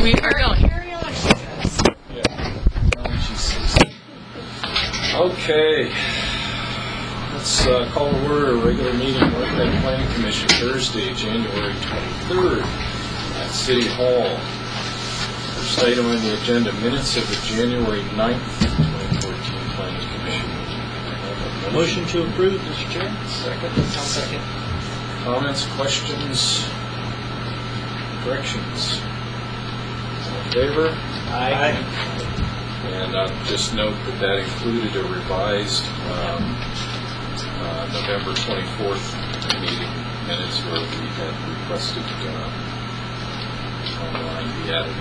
We are going. Okay. Let's call to order a regular meeting of the Planning Commission Thursday, January 23rd at City Hall. First item on the agenda, minutes of the January 9th, 2014 Planning Commission meeting. Motion to approve, Mr. Chair. Second. I'll second. Comments, questions, corrections? All in favor? Aye. And just note that included a revised November 24th meeting minutes where we had requested online be added.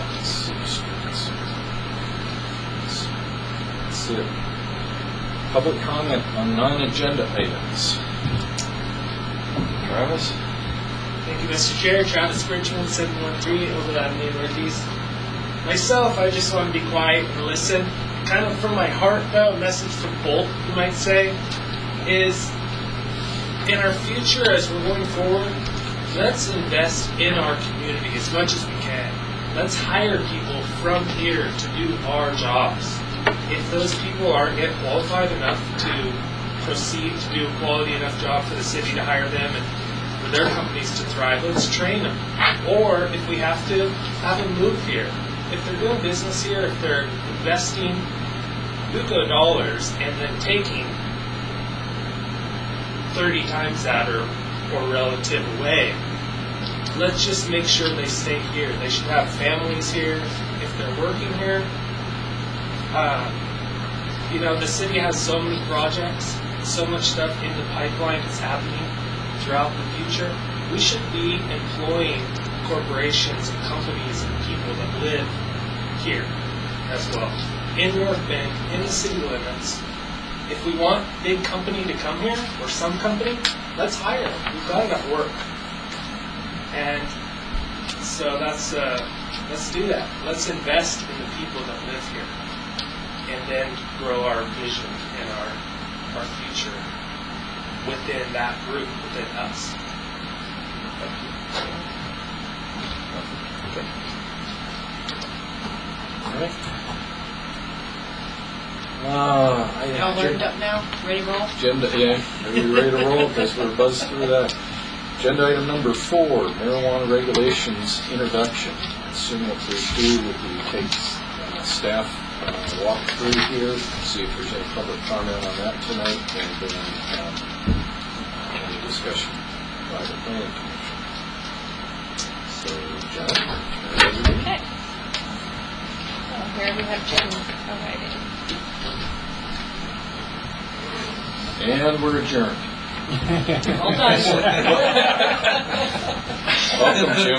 That's it. Public comment on non-agenda items. Travis? Thank you, Mr. Chair. Travis Bridgman, 713 Oval Avenue Northeast. Myself, I just want to be quiet and listen. Kind of from my heart, though, a message for both, you might say, is in our future as we're going forward, let's invest in our community as much as we can. Let's hire people from here to do our jobs. If those people aren't yet qualified enough to proceed to do a quality enough job for the city to hire them and for their companies to thrive, let's train them. Or if we have to, have them move here. If they're doing business here, if they're investing buco dollars and then taking 30 times that or relative away, let's just make sure they stay here. They should have families here. If they're working here, the city has so many projects, so much stuff in the pipeline that's happening throughout the future. We should be employing corporations and companies and people that live here as well. In North Bend, in the city limits. If we want a big company to come here, or some company, let's hire them. We've got enough work. And so let's do that. Let's invest in the people that live here. And then grow our vision and our future within that group, within us. Okay. All right. Y'all learned up now? Ready to roll? Agenda, yeah. Are you ready to roll? Because we're buzzed through that. Agenda item number 4, marijuana regulations introduction. I assume what we do would be take staff walk through here, see if there's any public comment on that tonight, and then any discussion by the Planning Commission. So, John. Okay. Well, here we have Jen. All right. And we're adjourned. All done. Welcome, Jim.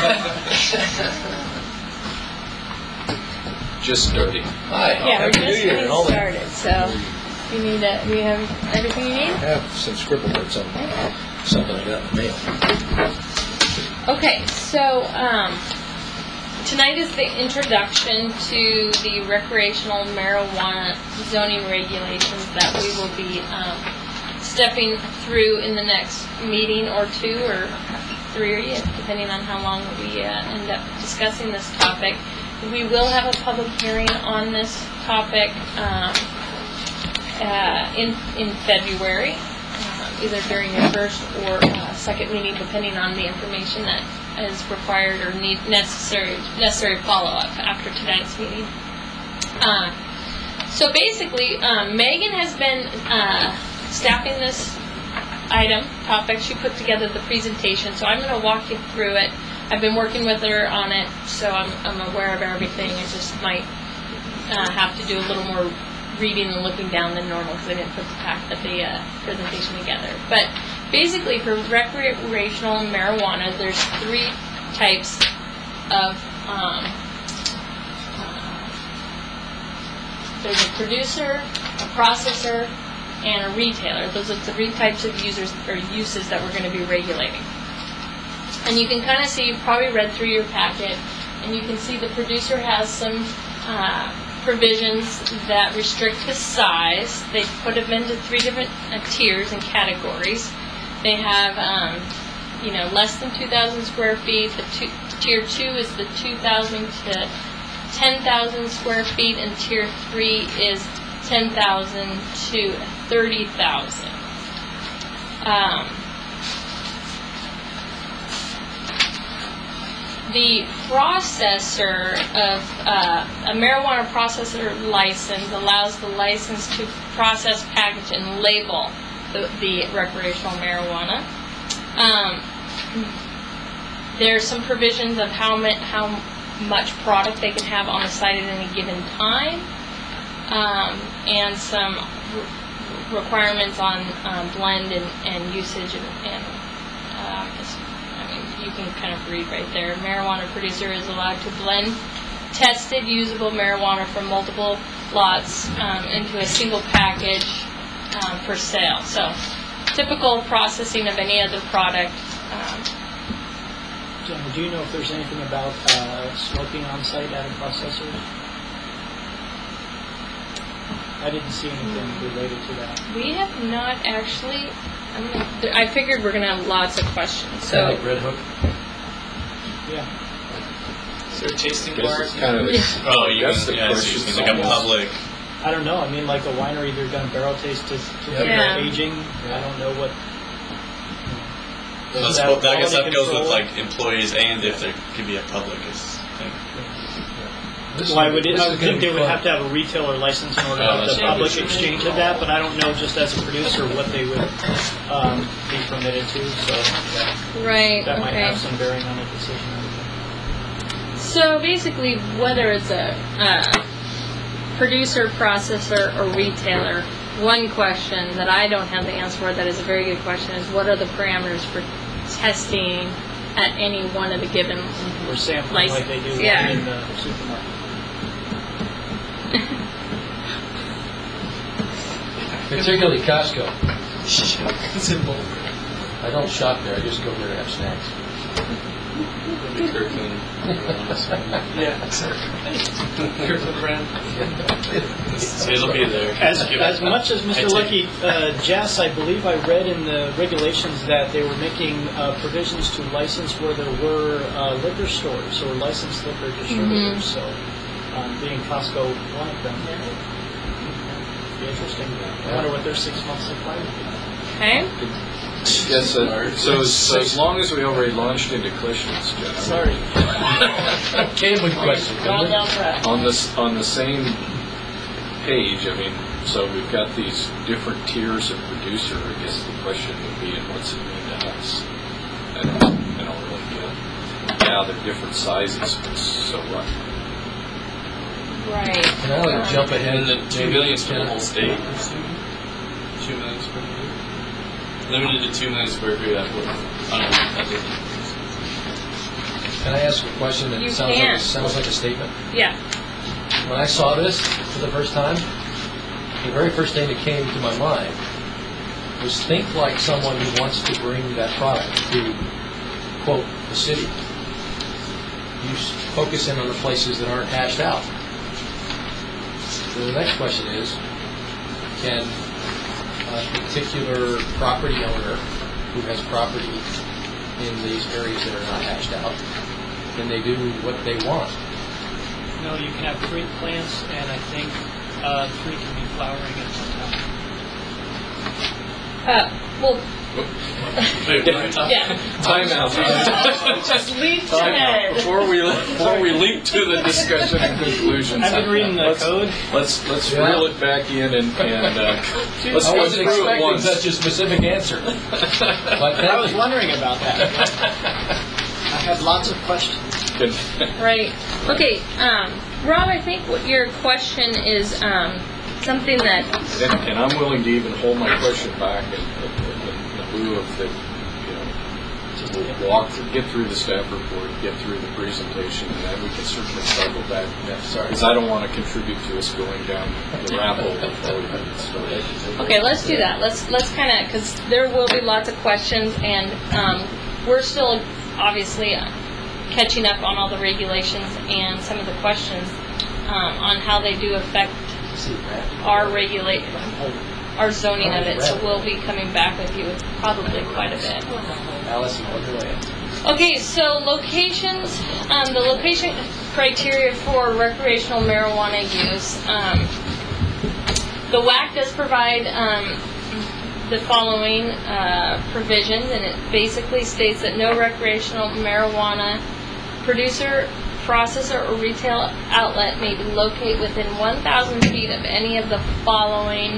Just starting. Hi. Yeah, we're just New Year getting and all that. started. So, do you have everything you need? I have some scribble notes on something I got in the mail. Okay, so tonight is the introduction to the recreational marijuana zoning regulations that we will be stepping through in the next meeting or 2 or 3, depending on how long we end up discussing this topic. We will have a public hearing on this topic in February, either during your first or second meeting, depending on the information that is required or necessary follow-up after tonight's meeting. So basically, Megan has been staffing this topic. She put together the presentation, so I'm going to walk you through it. I've been working with her on it, so I'm aware of everything. I just might have to do a little more reading and looking down than normal because I didn't put the presentation together. But basically, for recreational marijuana, there's 3 types of. There's a producer, a processor, and a retailer. Those are 3 types of users or uses that we're going to be regulating. And you can kind of see, you've probably read through your packet, and you can see the producer has some provisions that restrict the size. They put them into 3 different tiers and categories. They have less than 2,000 square feet. Tier 2 is the 2,000 to 10,000 square feet, and Tier 3 is 10,000 to 30,000. The processor of a marijuana processor license allows the license to process, package, and label the recreational marijuana. There's some provisions of how much product they can have on the site at any given time, and some requirements on blend and usage, and you can kind of read right there. Marijuana producer is allowed to blend tested usable marijuana from multiple lots into a single package for sale. So, typical processing of any other product. Jen, do you know if there's anything about smoking on site at a processor? I didn't see anything related to that. We have not actually. I figured we're going to have lots of questions. So, Like Red Hook? Yeah. Is there a tasting Guess bar? it's kind of Oh, you that's the mean, yeah, so question. it's like a public. I don't know. I mean, like a winery, they're going to barrel taste to Yeah. aging. I don't know what. That's, That I guess that quality goes with control? like employees and if there could be a public thing. Why would it? I would think they would have to have a retailer license in order to Oh, have the that's public right. exchange of that, but I don't know just as a producer what they would be permitted to, so right. that might Okay. have some bearing on the decision. So basically, whether it's a producer, processor, or retailer, one question that I don't have the answer for that is a very good question is what are the parameters for testing at any one of the given Or sampling like they do Yeah. in the supermarket. Particularly Costco. It's in bold. I don't shop there, I just go there to have snacks. Kirkland. Yeah, sorry. Kirkland brand. So it'll be there. As much as Mr. I Lucky, Jess, I believe I read in the regulations that they were making provisions to license where there were liquor stores or licensed liquor distributors. So, being Costco one of them, it'd be interesting. I wonder what their 6 month supply would be. Okay. Yes, so as long as we already launched into questions, Jeff. Sorry. Cable question. Well down track. On the same page, I mean, so we've got these different tiers of producer. I guess the question would be, and what's it mean to us? I don't really get it. Yeah, they're different sizes, but so what? Right. Can I like jump ahead? And the 2 million for the whole state. 2 million square feet. Limited to 2 million square feet. That would. That doesn't. Can I ask a question that You sounds like a statement? Yeah. When I saw this for the first time, the very first thing that came to my mind was think like someone who wants to bring that product to, quote, the city. You focus in on the places that aren't hashed out. So the next question is, can a particular property owner who has property in these areas that are not hashed out, can they do what they want? No, you can have 3 plants, and I think 3 can be flowering at one time. Well, Wait, yeah. Time out. Just leap Time out. ahead. Before we leap to the discussion and conclusions. I've been reading the code. Let's Yeah. reel it back in and let's I go wasn't through it expecting once. such a specific answer. But I was thank you. wondering about that. I had lots of questions. Right. Okay. Rob, I think what your question is something that. And I'm willing to even hold my question back in lieu of the, we'll walk through, get through the staff report, get through the presentation, and then we can certainly circle back. Sorry. Because I don't want to contribute to us going down the rabbit hole before we get started. Okay, let's do that. Let's kind of, because there will be lots of questions, and we're still obviously catching up on all the regulations and some of the questions on how they do affect our regulate. our zoning of it. So we'll be coming back with you with probably quite a bit. Allison, underway. Okay, so locations, the location criteria for recreational marijuana use. The WAC does provide the following provisions, and it basically states that no recreational marijuana producer, processor, or retail outlet may be located within 1,000 feet of any of the following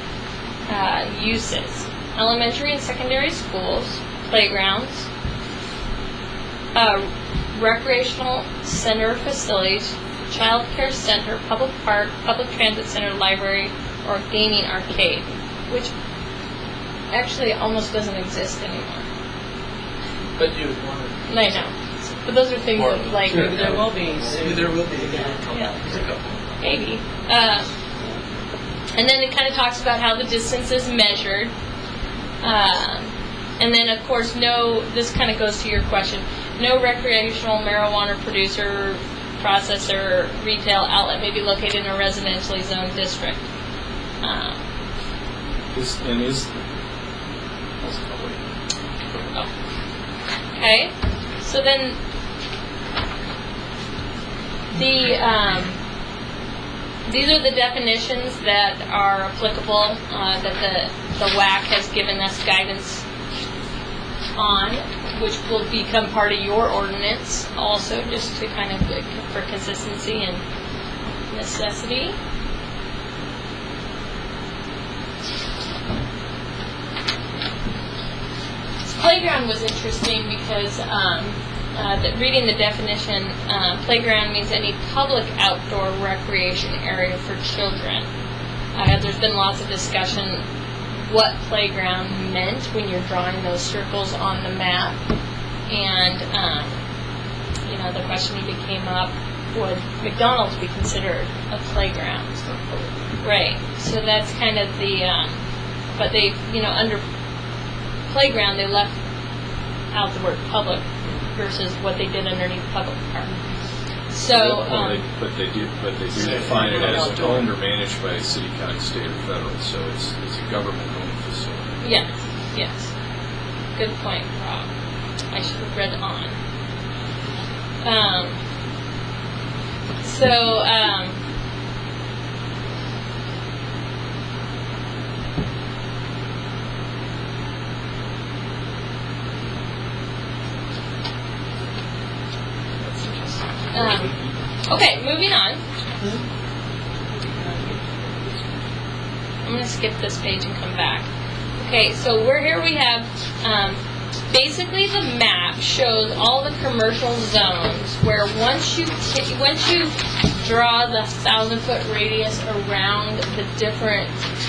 uses: elementary and secondary schools, playgrounds, recreational center facilities, child care center, public park, public transit center, library, or gaming arcade, which actually almost doesn't exist anymore. But you would want to. I know. But those are things that, like... Maybe there will be. Yeah, maybe. And then it kind of talks about how the distance is measured. And then, of course, this kind of goes to your question, no recreational marijuana producer, processor, retail outlet may be located in a residentially zoned district. Okay, so then these are the definitions that are applicable, that the WAC has given us guidance on, which will become part of your ordinance also, just to kind of for consistency and necessity. This playground was interesting because reading the definition, playground means any public outdoor recreation area for children. There's been lots of discussion what playground meant when you're drawing those circles on the map, and the question even came up: would McDonald's be considered a playground? Right. So that's kind of the. But they, under playground, they left out the word public versus what they did underneath public park. So, but they do define it as owned or managed by a city, county, state, or federal. So it's a government-owned facility. Yes. Good point, Rob. I should have read on. Okay, moving on. I'm going to skip this page and come back. Okay, so we have, basically the map shows all the commercial zones where once you draw the 1,000-foot radius around the different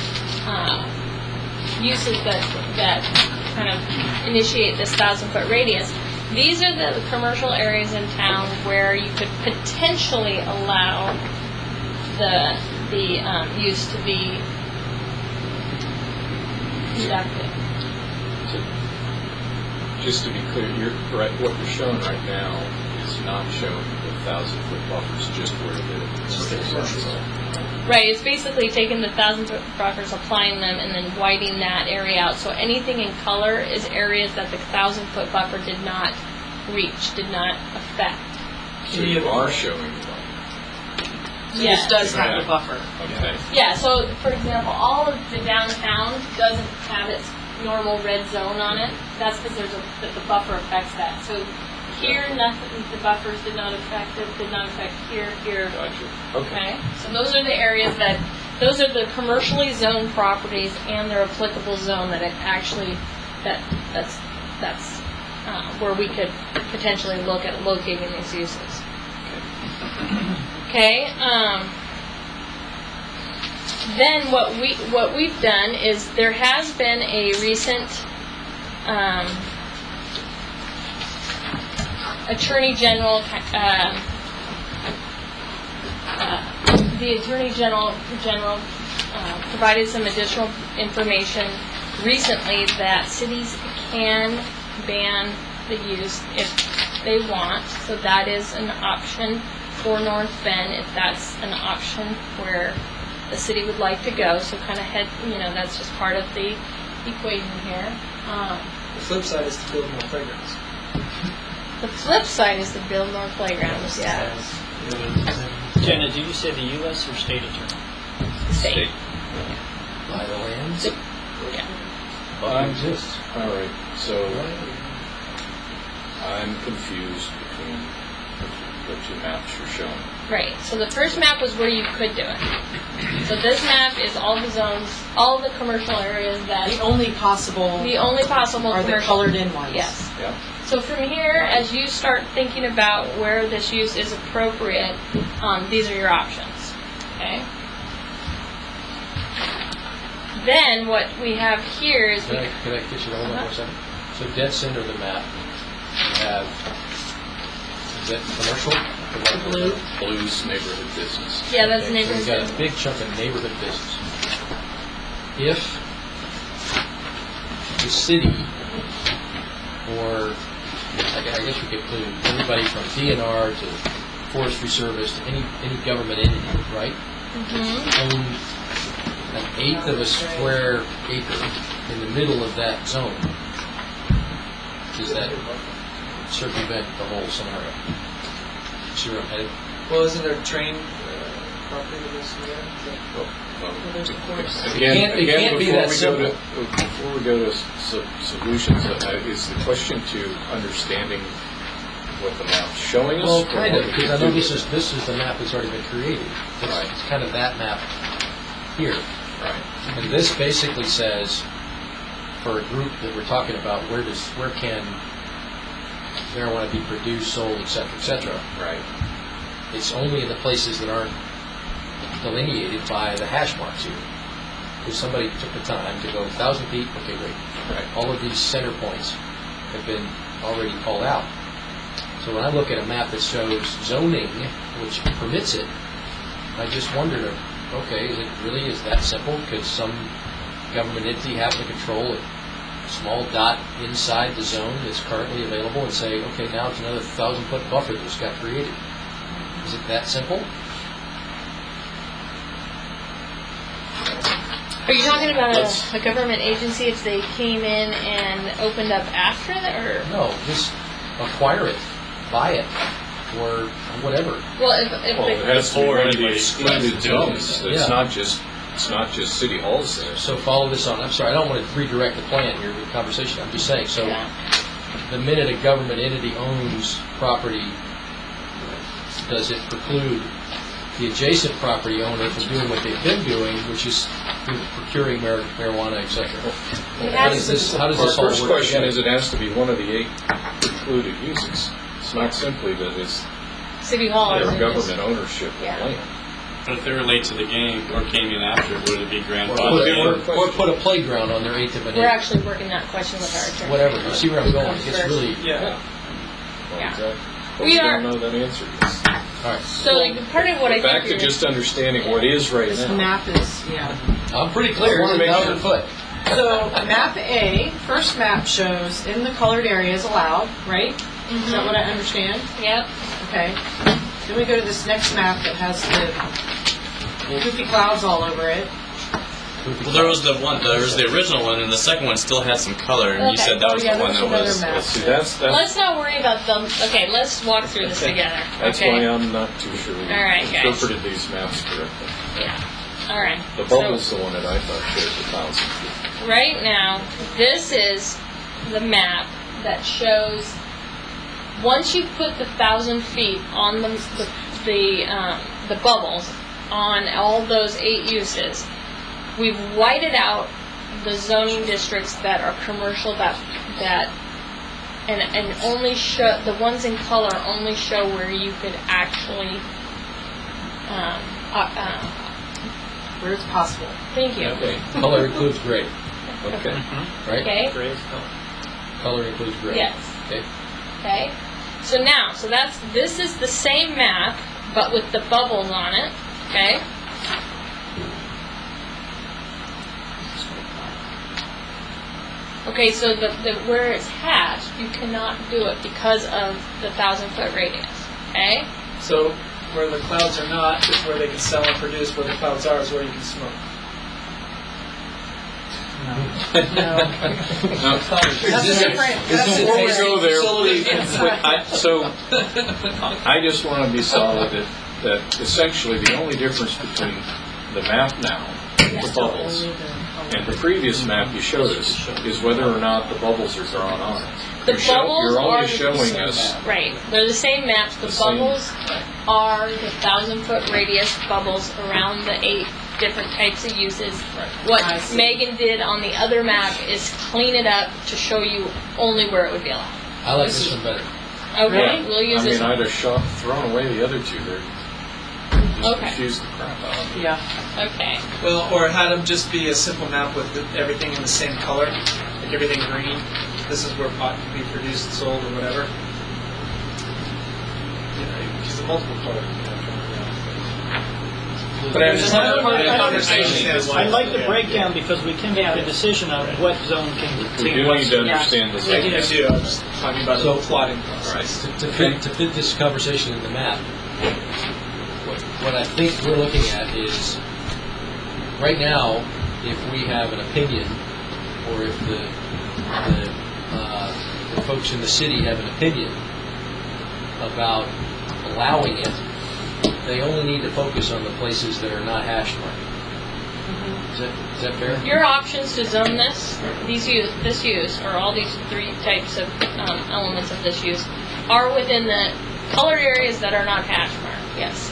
uses that kind of initiate this 1,000-foot radius, these are the commercial areas in town where you could potentially allow the use to be conducted. So, just to be clear, what you're showing right now is not showing the 1,000-foot buffers just where the commercial are. Right, it's basically taking the 1,000-foot buffers, applying them, and then whiting that area out. So anything in color is areas that the 1,000-foot buffer did not reach, did not affect. So you are showing one. Yes. This does have the buffer. Okay. Yeah, so for example, all of the downtown doesn't have its normal red zone on it. That's because the buffer affects that. So here, nothing, the buffers did not affect here. Gotcha. Okay. So those are the areas those are the commercially zoned properties and their applicable zone that it actually, that's where we could potentially look at locating these uses. Okay. Then what we've done is there has been a recent Attorney General. The Attorney General provided some additional information recently that cities can ban the use if they want. So that is an option for North Bend if that's an option where the city would like to go. So kind of that's just part of the equation here. The flip side is to build more playgrounds. The flip side is to build more playgrounds. Yes. Jenna, did you say the U.S. or state attorney? State. Buy the land. Yeah. But it exists. All right, so I'm confused between the two maps you're showing. Right. So the first map was where you could do it. So this map is all the zones, all the commercial areas that The only possible are the the commercial. colored in ones. Yes. Yeah. So from here, as you start thinking about where this use is appropriate, these are your options. Okay. Then what we have here is Can I get you to hold on for a second? So dead center of the map, you have, is that commercial? Blues neighborhood business. yeah, that's Okay, so neighborhood. you've got a big chunk of neighborhood business. If the city, or I guess we could include everybody from DNR to Forestry Service to any government entity, right? Own an eighth of a square acre in the middle of that zone. Does that circumvent the whole scenario? See where I'm headed? Well, isn't there train property that goes through there? There's a course. Again, It can't be that simple. Before we go to solutions, is the question to understanding what the map's showing us? Well, or kind what of, we because I could know do this with is the map that's already been created. Right. It's kind of that map here. it? Right. And this basically says, for a group that we're talking about, where can marijuana be produced, sold, et cetera, Right. it's only in the places that aren't delineated by the hash marks here. If somebody took the time to go 1,000 feet, okay, great. Right. All of these center points have been already called out. So when I look at a map that shows zoning, which permits it, I just wondered, okay, is that simple? Could some government entity have to control a small dot inside the zone that's currently available and say, okay, now it's another 1,000-foot buffer that just got created? Is it that simple? Are you talking about Let's- a government agency if they came in and opened up after that, or? No, just acquire it, buy it, or whatever. Well, if Well, it has to be Before one of the anybody excluded starts doing zones. it. It's Yeah. not just city halls there. So follow this on. I'm sorry, I don't want to redirect the plan here, the conversation. I'm just saying, so Yeah. the minute a government entity owns property, does it preclude the adjacent property owner from doing what they've been doing, which is procuring marijuana, et cetera? How does this Our all work first question together? is it has to be one of the 8 included uses. It's not simply that it's City Hall their is government ownership of Yeah. land. But if they were late to the game or came in after, would it be Or grandfathered? put a playground on their eighth of an We're acre. actually working that question with our attorney. Whatever, you see where I'm going? It's really, Yeah. Well, Yeah. exactly. But We we are- don't know that answer yet. all right. So like, part of what I Back think to you're- just understanding what is right This now. map is, yeah. I'm pretty clear, I wanna it's make 1,000 sure. foot. So map A, first map shows in the colored areas allowed, right? Is that what I understand? Yep. Okay. Then we go to this next map that has the poopy clouds all over it. Well, there was the original one, and the second one still had some color, and you Okay. said that Oh, was yeah, the one that's that another was. map. See, that's Let's not worry about them. Okay, let's walk through this together. that's Okay. why I'm not too sure we All right, guys. interpreted these maps correctly. Yeah. All right. The So- bubble's the one that I thought showed the 1,000 feet. Right now, this is the map that shows once you put the 1,000 feet on the bubbles on all those 8 uses, we've whited out the zoning districts that are commercial and only show the ones in color only show where you could actually. Where it's possible. Thank you. Okay, Color includes gray, okay. right? Okay. Gray is color. Color includes gray. Yes. Okay. Okay. So now, this is the same map, but with the bubbles on it. Okay. Okay, so the where it's hatched, you cannot do it because of the 1,000-foot radius. Okay. So where the clouds are not is where they can sell and produce. Where the clouds are is where you can smoke. Now, That's a different. before we go there, Facility. I just want to be solid that essentially the only difference between the map now, the bubbles, and the previous map you showed us is whether or not the bubbles are drawn on it. The You're bubbles only are showing us right. They're the same maps. The same- bubbles are the 1,000-foot radius bubbles around the 8 different types of uses. What I see. Megan did on the other map is clean it up to show you only where it would be allowed. I like this one better. Okay, Really? we'll use I this mean, one. I'd have thrown away the other two. They're just Okay. confused the crap out of me. Yeah. Okay. Well, or had them just be a simple map with everything in the same color, like everything green. This is where pot can be produced, sold, or whatever. You know, because the multiple color. But I There's another part of the conversation conversation. is I like the breakdown because we can make a decision on what zone can We contain do what. need to understand the I zone. do. I'm just talking about So- the plotting process. To fit this conversation in the map, what I think we're looking at is, right now, if we have an opinion, or if the folks in the city have an opinion about allowing it, they only need to focus on the places that are not hash marked. Is that fair? Your options to zone this use, or all these 3 types of elements of this use, are within the colored areas that are not hash marked. Yes.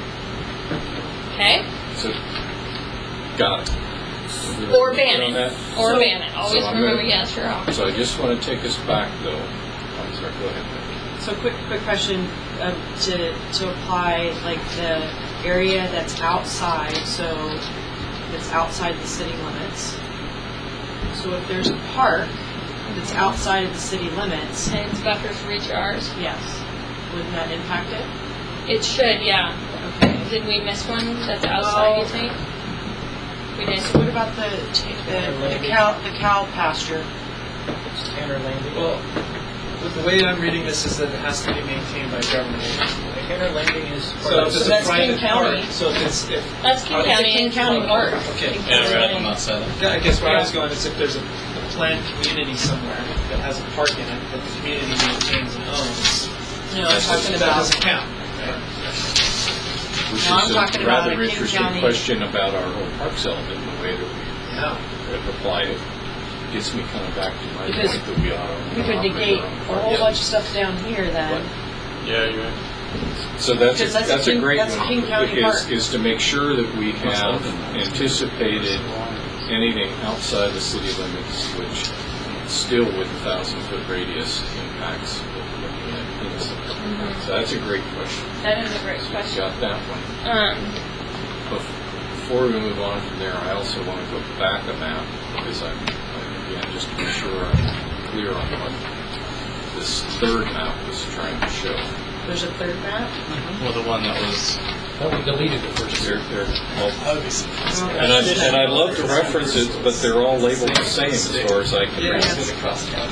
Okay. So, got it. Or ban On it. that? Or ban it. Always I'm remember, gonna- yes, your option. So I just want to take us back, though. I'm sorry, go ahead. So quick question to apply like the area that's outside, so that's outside the city limits. So if there's a park that's outside of the city limits, And its buffers reach ours. yes, wouldn't that impact it? It should, yeah. Okay. Did we miss one that's outside, you think? We did. So what about the cow pasture? It's Tanner Landing. Well, the way I'm reading this is that it has to be maintained by government agency. Tanner Landing is So part if of it's the. a that's King private park, County. so if it's That's King Oh, County. King and County Park. okay. Yeah, right on that side. Yeah, I guess where I was going is if there's a planned community somewhere that has a park in it that the community maintains and owns, No, I'm talking that about. doesn't count. Right? Which No, I'm is talking a about rather a King interesting County- question about our whole parks element, the way that we Yeah. have applied it. Gets me kind of back to my Because point that we ought to. We could operate negate our own a park. whole Yeah. bunch of stuff down here then. Yeah, you're right. So that's Because that's a a great that's a one. King County park. Is to make sure that we have anticipated anything outside the city limits, which still with 1,000-foot radius impacts what we're looking at innocently. So that's a great question. That is a great You question. got that one. Before we move on from there, I also want to go back a map because again, just to be sure I'm clear on what this third map was trying to show. There's a third map. Well, the one that was. Well, we deleted the first two. They're all, Obviously. and I'd love to reference it, but they're all labeled the same as far as I can read. across county.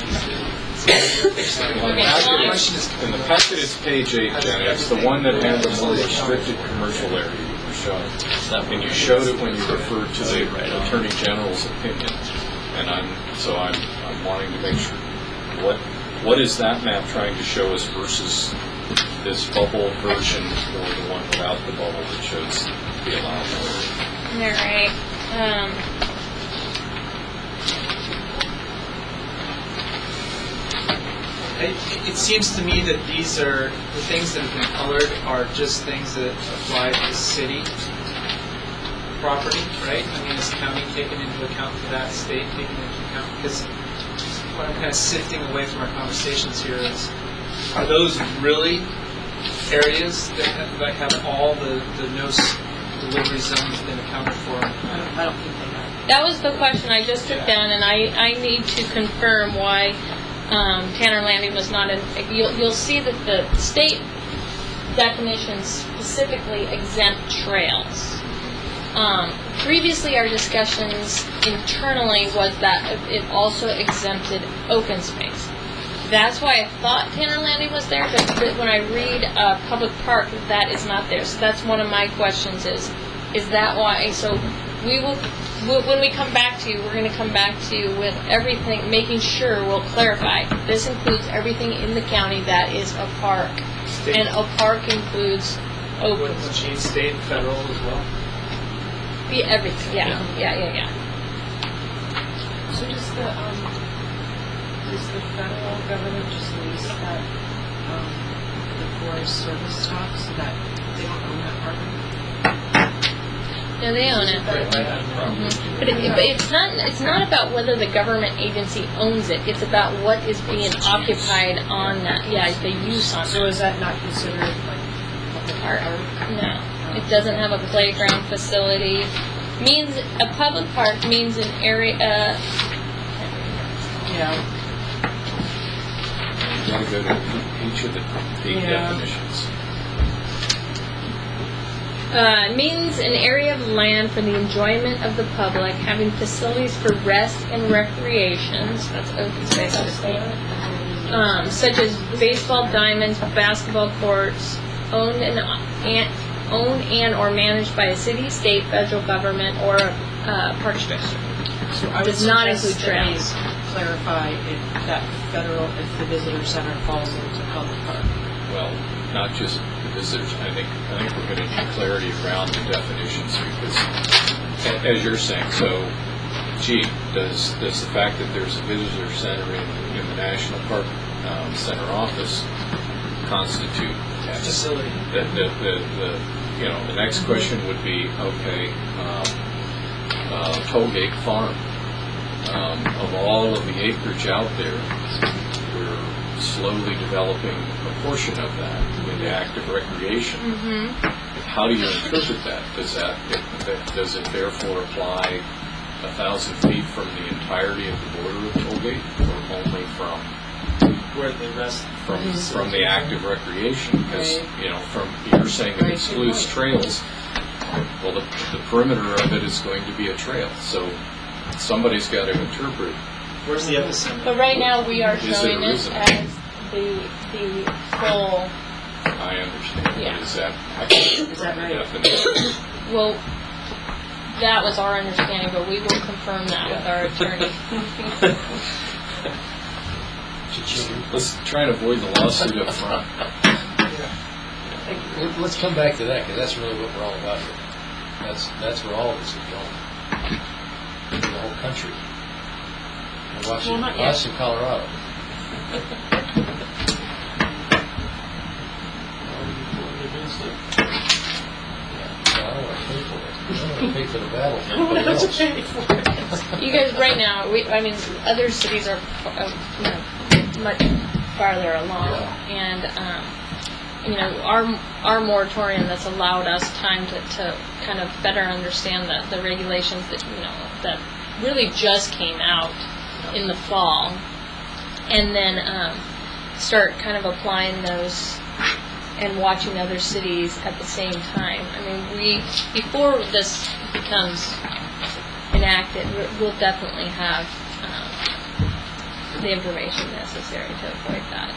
In the packet, it's page 8, Janet. It's the one that had the more restricted commercial area you were showing. And you showed it when you referred to the Attorney General's opinion. And I'm wanting to make sure, what is that map trying to show us versus this bubble version or the one without the bubble that shows the allowable area? All right. It seems to me that these are, the things that have been colored are just things that apply to city property, right? I mean, is county taken into account for that, state taken into account? Because what I'm kind of sifting away from our conversations here is, are those really areas that have all the delivery zones been accounted for? I don't think they have. That was the question I just took down, and I need to confirm why Tanner Landing was not in. You'll see that the state definitions specifically exempt trails. Previously, our discussions internally was that it also exempted open space. That's why I thought Tanner Landing was there, but when I read public park, that is not there. So that's one of my questions is that why? So when we come back to you, we're going to come back to you with everything, making sure we'll clarify. This includes everything in the county that is a park. State. And a park includes open. Wouldn't change state and federal as well. Be everything, yeah. So does the federal government just lease that the Forest Service stock so that they don't own that park? No, they own it. But it's not about whether the government agency owns it. It's about what is being occupied on that. Yeah, the use on So it. is that not considered like public Park. park? No, it doesn't have a playground facility. Means a public park means an area. Yeah. You gotta go to each of the eight definitions. Means an area of land for the enjoyment of the public, having facilities for rest and recreations. That's open space, obviously. Such as baseball diamonds, basketball courts, owned and or managed by a city, state, federal government, or a park district. So I would Does not suggest include that we trails. clarify if that federal, if the visitor center falls into public park. Well, not just the visitors. I think we're going to need clarity around the definitions because, as you're saying, so, does the fact that there's a visitor center in the National Park Center office constitute that Facility. The next question would be, okay, Tollgate Farm. Of all of the acreage out there, we're slowly developing a portion of that into active recreation. Mm-hmm. How do you interpret that? Does it therefore apply 1,000 feet from the entirety of the border of Tollgate, or only from Where the rest from the active recreation? Because you're saying it excludes trails. Well, the perimeter of it is going to be a trail, so somebody's got to interpret. Where's the epicenter? But right now we are Is it showing or it isn't? as the full. I understand. Yeah. But is that Is that right? definition? Well, that was our understanding, but we will confirm that with our attorney. Let's try and avoid the lawsuit up front. Let's come back to that, because that's really what we're all about here. That's where all of this is going. The whole country. We're watching Well, not yet. us in Colorado. I don't want to pay for it. I don't want to pay for the battle for everybody else. You guys, right now, other cities are much farther along, and our moratorium that's allowed us time to kind of better understand the regulations that really just came out in the fall, and then start kind of applying those and watching other cities at the same time. Before this becomes enacted, we'll definitely have the information necessary to avoid that.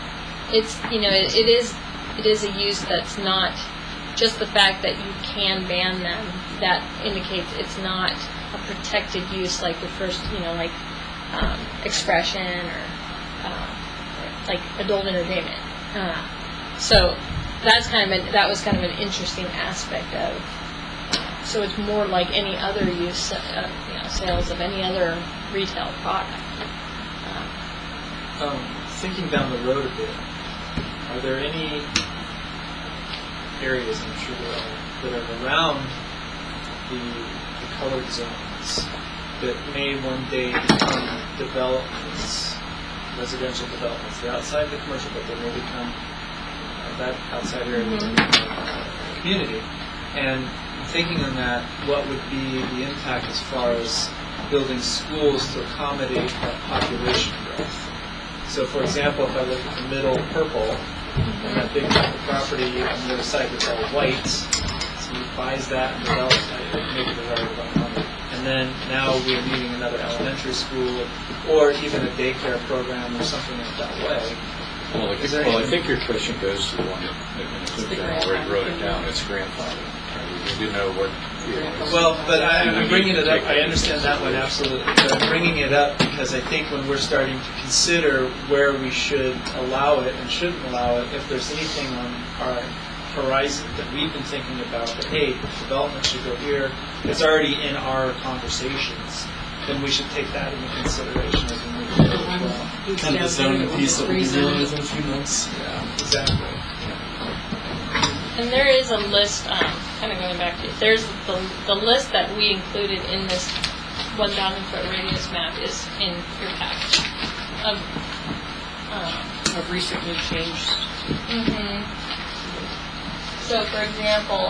It is a use that's not just the fact that you can ban them. That indicates it's not a protected use like the first, expression or like adult entertainment. So that was kind of an interesting aspect of. So it's more like any other use, sales of any other retail product. Thinking down the road a bit, are there any areas, I'm sure there are, that are around the colored zones that may one day become developments, residential developments? They're outside the commercial, but they may become that outside area of the community. And thinking on that, what would be the impact as far as building schools to accommodate that population growth? So, for example, if I look at the middle purple, and that big property on the other side that's all white, so he buys that and develops that, maybe they've already gone on it. And and then now we're needing another elementary school, or even a daycare program or something like that way. Well, Is there I any- think your question goes to the one that I think I already wrote it down. It's grandfather. We didn't know what. Well, but I'm bringing it up, I understand that one absolutely, but I'm bringing it up because I think when we're starting to consider where we should allow it and shouldn't allow it, if there's anything on our horizon that we've been thinking about, that, hey, development should go here, it's already in our conversations, then we should take that into consideration as we move forward as well. Kind of the zoning piece that we'll be dealing with in a few months. Yeah, exactly. And there is a list, kind of going back to, there's the list that we included in this 1,000 foot radius map is in your package. Of recently changed. So, for example,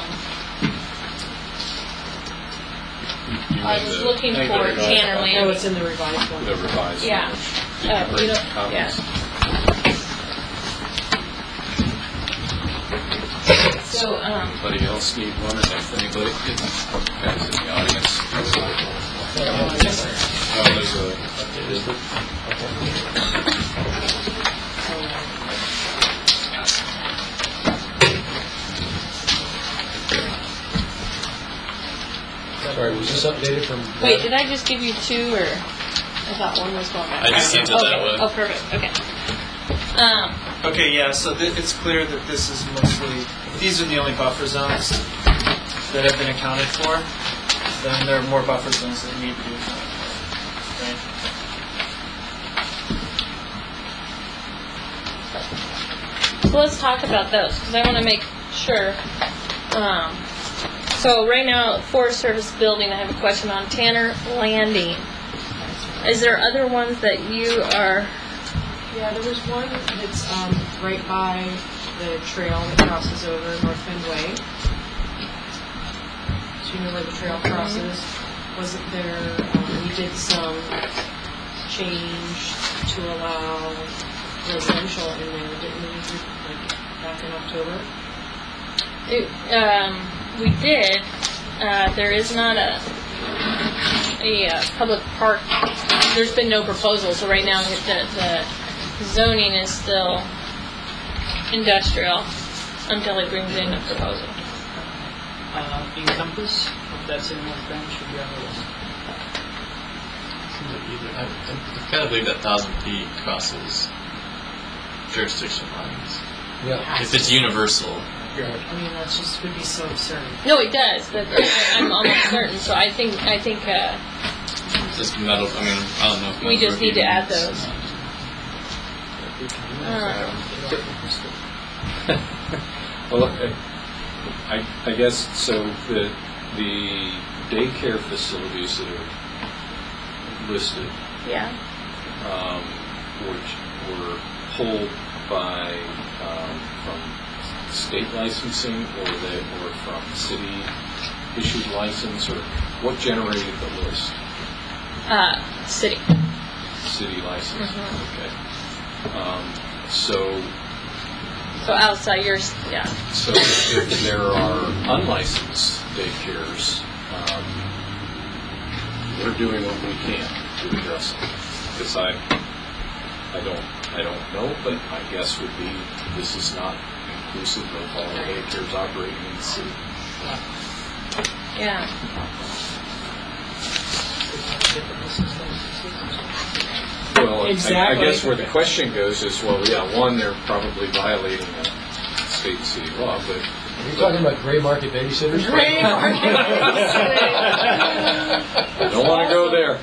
I was looking for Tanner Oh, Landing. it's in the revised one. The revised. Yeah. Bring You know, copies. So, Anybody else need one, or if anybody, guys in the audience? There's Sorry, was this updated from? wait, did I just give you two, or I thought one was going back? I just sent it that way. Oh, perfect. Okay. Okay, yeah, so it's clear that this is mostly, if these are the only buffer zones that have been accounted for, then there are more buffer zones that need to be accounted for, right? So let's talk about those, because I want to make sure. So right now, Forest Service building, I have a question on Tanner Landing. Is there other ones that you are? Yeah, there was one that's right by the trail that crosses over North Bend Way. So you know where the trail crosses? Wasn't there, we did some change to allow residential in there, didn't we, like back in October? We did. There is not a public park. There's been no proposal, so right now the zoning is still industrial until he brings in a proposal. Encompass, if that's in North Bend, should be on the list. I kind of believe that 1,000 feet crosses jurisdiction lines. Yeah. If it's universal. I mean, that's just would be so absurd. No, it does. I'm almost certain. So I think Just metal, I mean, I don't know if we just need to add those. Well, I guess, so the daycare facilities that are listed, Yeah. which were pulled by, from state licensing, or from city issued license, or what generated the list? City. City license, okay. So outside yours, yeah. So if there are unlicensed daycares, we're doing what we can to address it. Because I don't know, but my guess would be this is not inclusive of all the daycares operating in the city. Yeah. Well, I Exactly. guess where the question goes is, well, yeah, one, they're probably violating a state and city law, but Are you talking about gray market babysitters? I don't want to go there.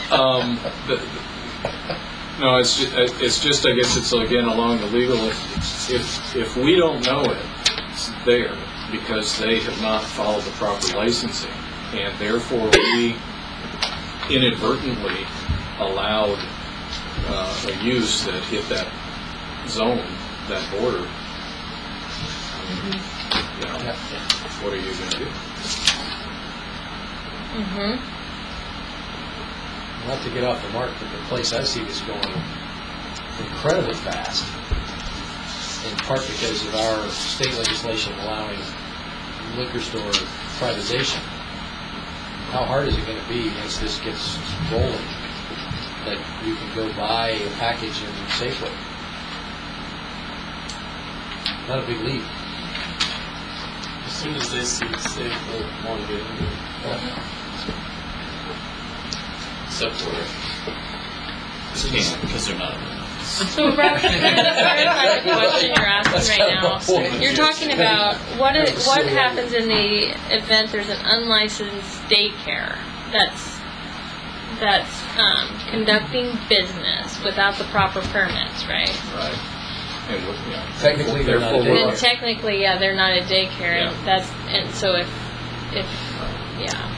No, it's just, I guess it's again along the legal, if we don't know it, it's there, because they have not followed the proper licensing, and therefore we inadvertently allowed a use that hit that zone, that border. You know, what are you going to do? Not to get off the mark, but the place I see is going incredibly fast, in part because of our state legislation allowing liquor store privatization. how hard is it going to be once this gets rolling that you can go buy a package in Safeway? Not a big leap. As soon as they see the safe, they'll want to get into it. Except for because they're not. So, Rob, can I clarify the question you're asking right now? You're talking about what happens in the event there's an unlicensed daycare that's conducting business without the proper permits, right? Right. And Technically, they're not a therefore, daycare. And technically, yeah, they're not a daycare, and so if yeah.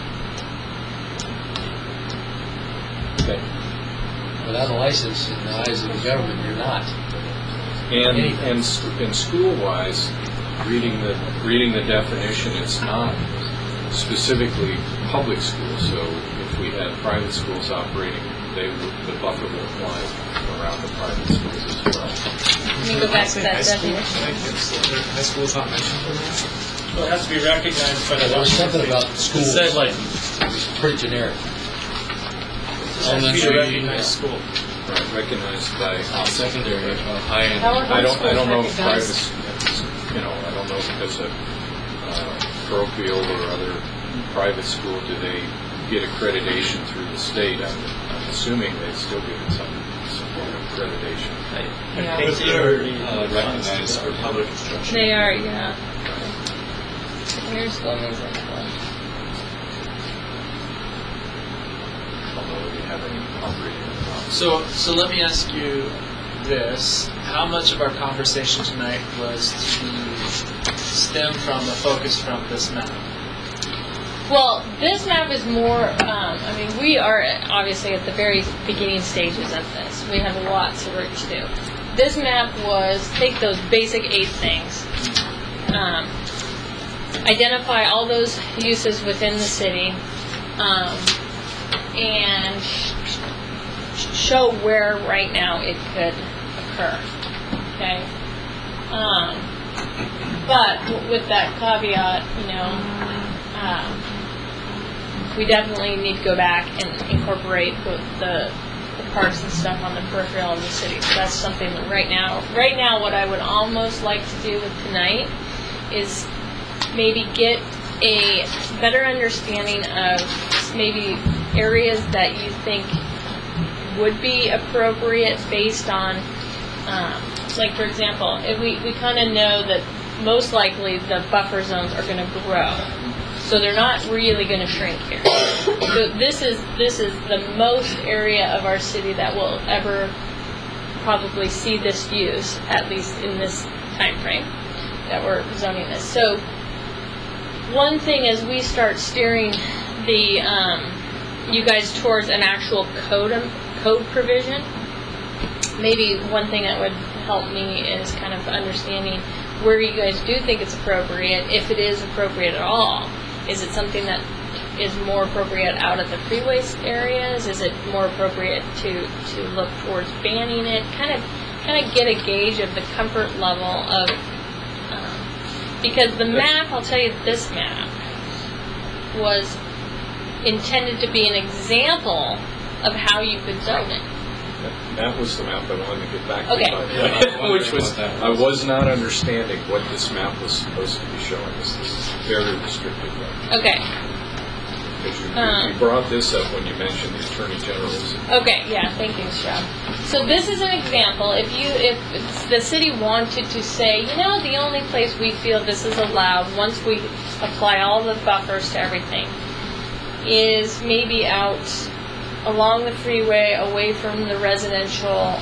Okay. Without a license, in the eyes of the government, you're not. And school-wise, reading the definition, it's not specifically public schools. So if we had private schools operating, the buffer would apply around the private schools as well. Let me go back to that definition. High school's not mentioned in that? Well, it has to be recognized by the There was something about It schools. said like It was pretty generic. Be a recognized school. Right, recognized by. secondary, high end. I don't know if private, I don't know if there's a parochial or other private school, do they get accreditation through the state? I'm assuming they still get some form of accreditation. Yeah. But they're recognized for public instruction. They are, yeah. Here's school music. Although we have any operating. So let me ask you this: how much of our conversation tonight was to stem from the focus from this map? Well, this map is more, we are obviously at the very beginning stages of this. We have lots of work to do. This map was take those basic 8 things, identify all those uses within the city, and show where right now it could occur. Okay? But with that caveat, we definitely need to go back and incorporate the parks and stuff on the peripheral of the city. So that's something that right now what I would almost like to do with tonight is maybe get a better understanding of maybe areas that you think would be appropriate based on, like for example, if we kind of know that most likely the buffer zones are going to grow. So they're not really going to shrink here. So this is the most area of our city that will ever probably see this use, at least in this time frame that we're zoning this. So one thing as we start steering the you guys towards an actual code provision, maybe one thing that would help me is kind of understanding where you guys do think it's appropriate, if it is appropriate at all. Is it something that is more appropriate out at the freeway areas? Is it more appropriate to look towards banning it? Kind of get a gauge of the comfort level of because the map, I'll tell you, this map was intended to be an example of how you could zone it. That was the map I wanted to get back to. Okay. Which was, I was not understanding what this map was supposed to be showing us. This is very restricted. Okay. Because you brought this up when you mentioned the Attorney General's. Okay, yeah, thank you, Stroud. So this is an example. If the city wanted to say, the only place we feel this is allowed, once we apply all the buffers to everything, is maybe out along the freeway, away from the residential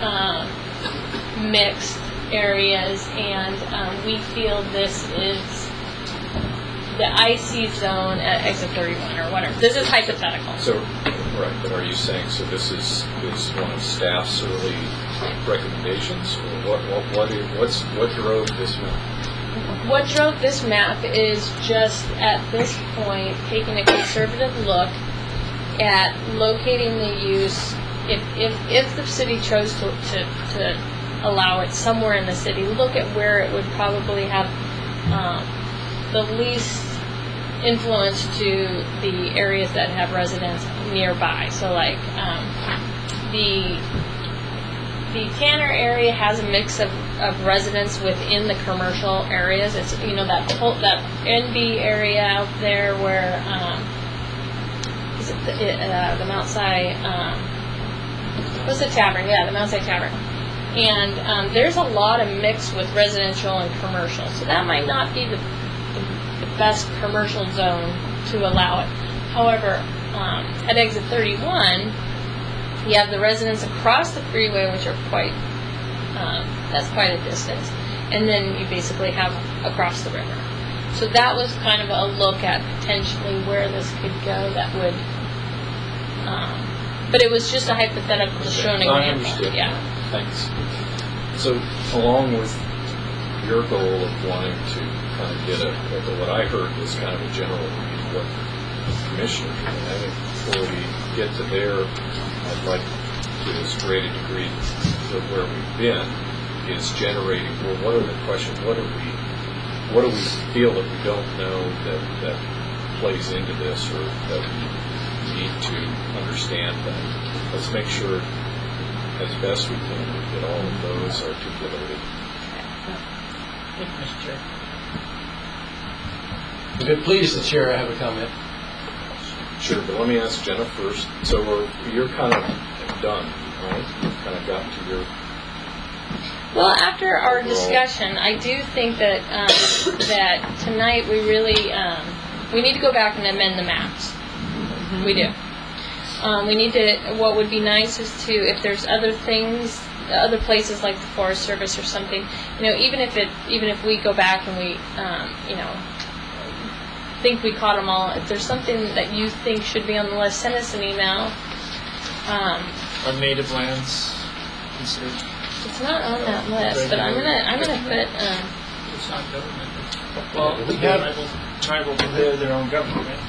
mixed areas, and we feel this is the IC zone at exit 31 or whatever. This is hypothetical. So, right, but are you saying, so this is one of staff's early recommendations? Or what drove this map? What drove this map is just at this point taking a conservative look at locating the use. If the city chose to allow it somewhere in the city, look at where it would probably have the least influence to the areas that have residents nearby. So like the Tanner area has a mix of residents within the commercial areas. It's that NB area out there where is it the Mount Si what's the tavern? Yeah, the Mount Si Tavern. And there's a lot of mix with residential and commercial, so that might not be the best commercial zone to allow it. However, at exit 31, you have the residents across the freeway, which are that's quite a distance, and then you basically have across the river. So that was kind of a look at potentially where this could go. That would, but it was just a hypothetical, just showing an I example. understood. Yeah. Thanks. So, along with your goal of wanting to kind of get what I heard was kind of a general read of what the commissioners are doing. I think before we get to there, I'd like to as great a degree to where we've been is generating, well, what are the questions? What do we feel that we don't know that plays into this, or that we need to understand that? Let's make sure as best we can get all of those articulated. Thank you, Mr. Chair. If it pleases the chair, I have a comment. Sure, but let me ask Jenna first. So you're kind of done, right? You've kind of gotten to your... Well, after our discussion, I do think that that tonight we really we need to go back and amend the maps. Mm-hmm. We do. We need to. What would be nice is to, if there's other things, other places like the Forest Service or something, even if we go back and we, think we caught them all. If there's something that you think should be on the list, send us an email. Are native lands considered? It's not on that list, but I'm gonna put. It's not government. Well, we have tribal, they're their own government, right?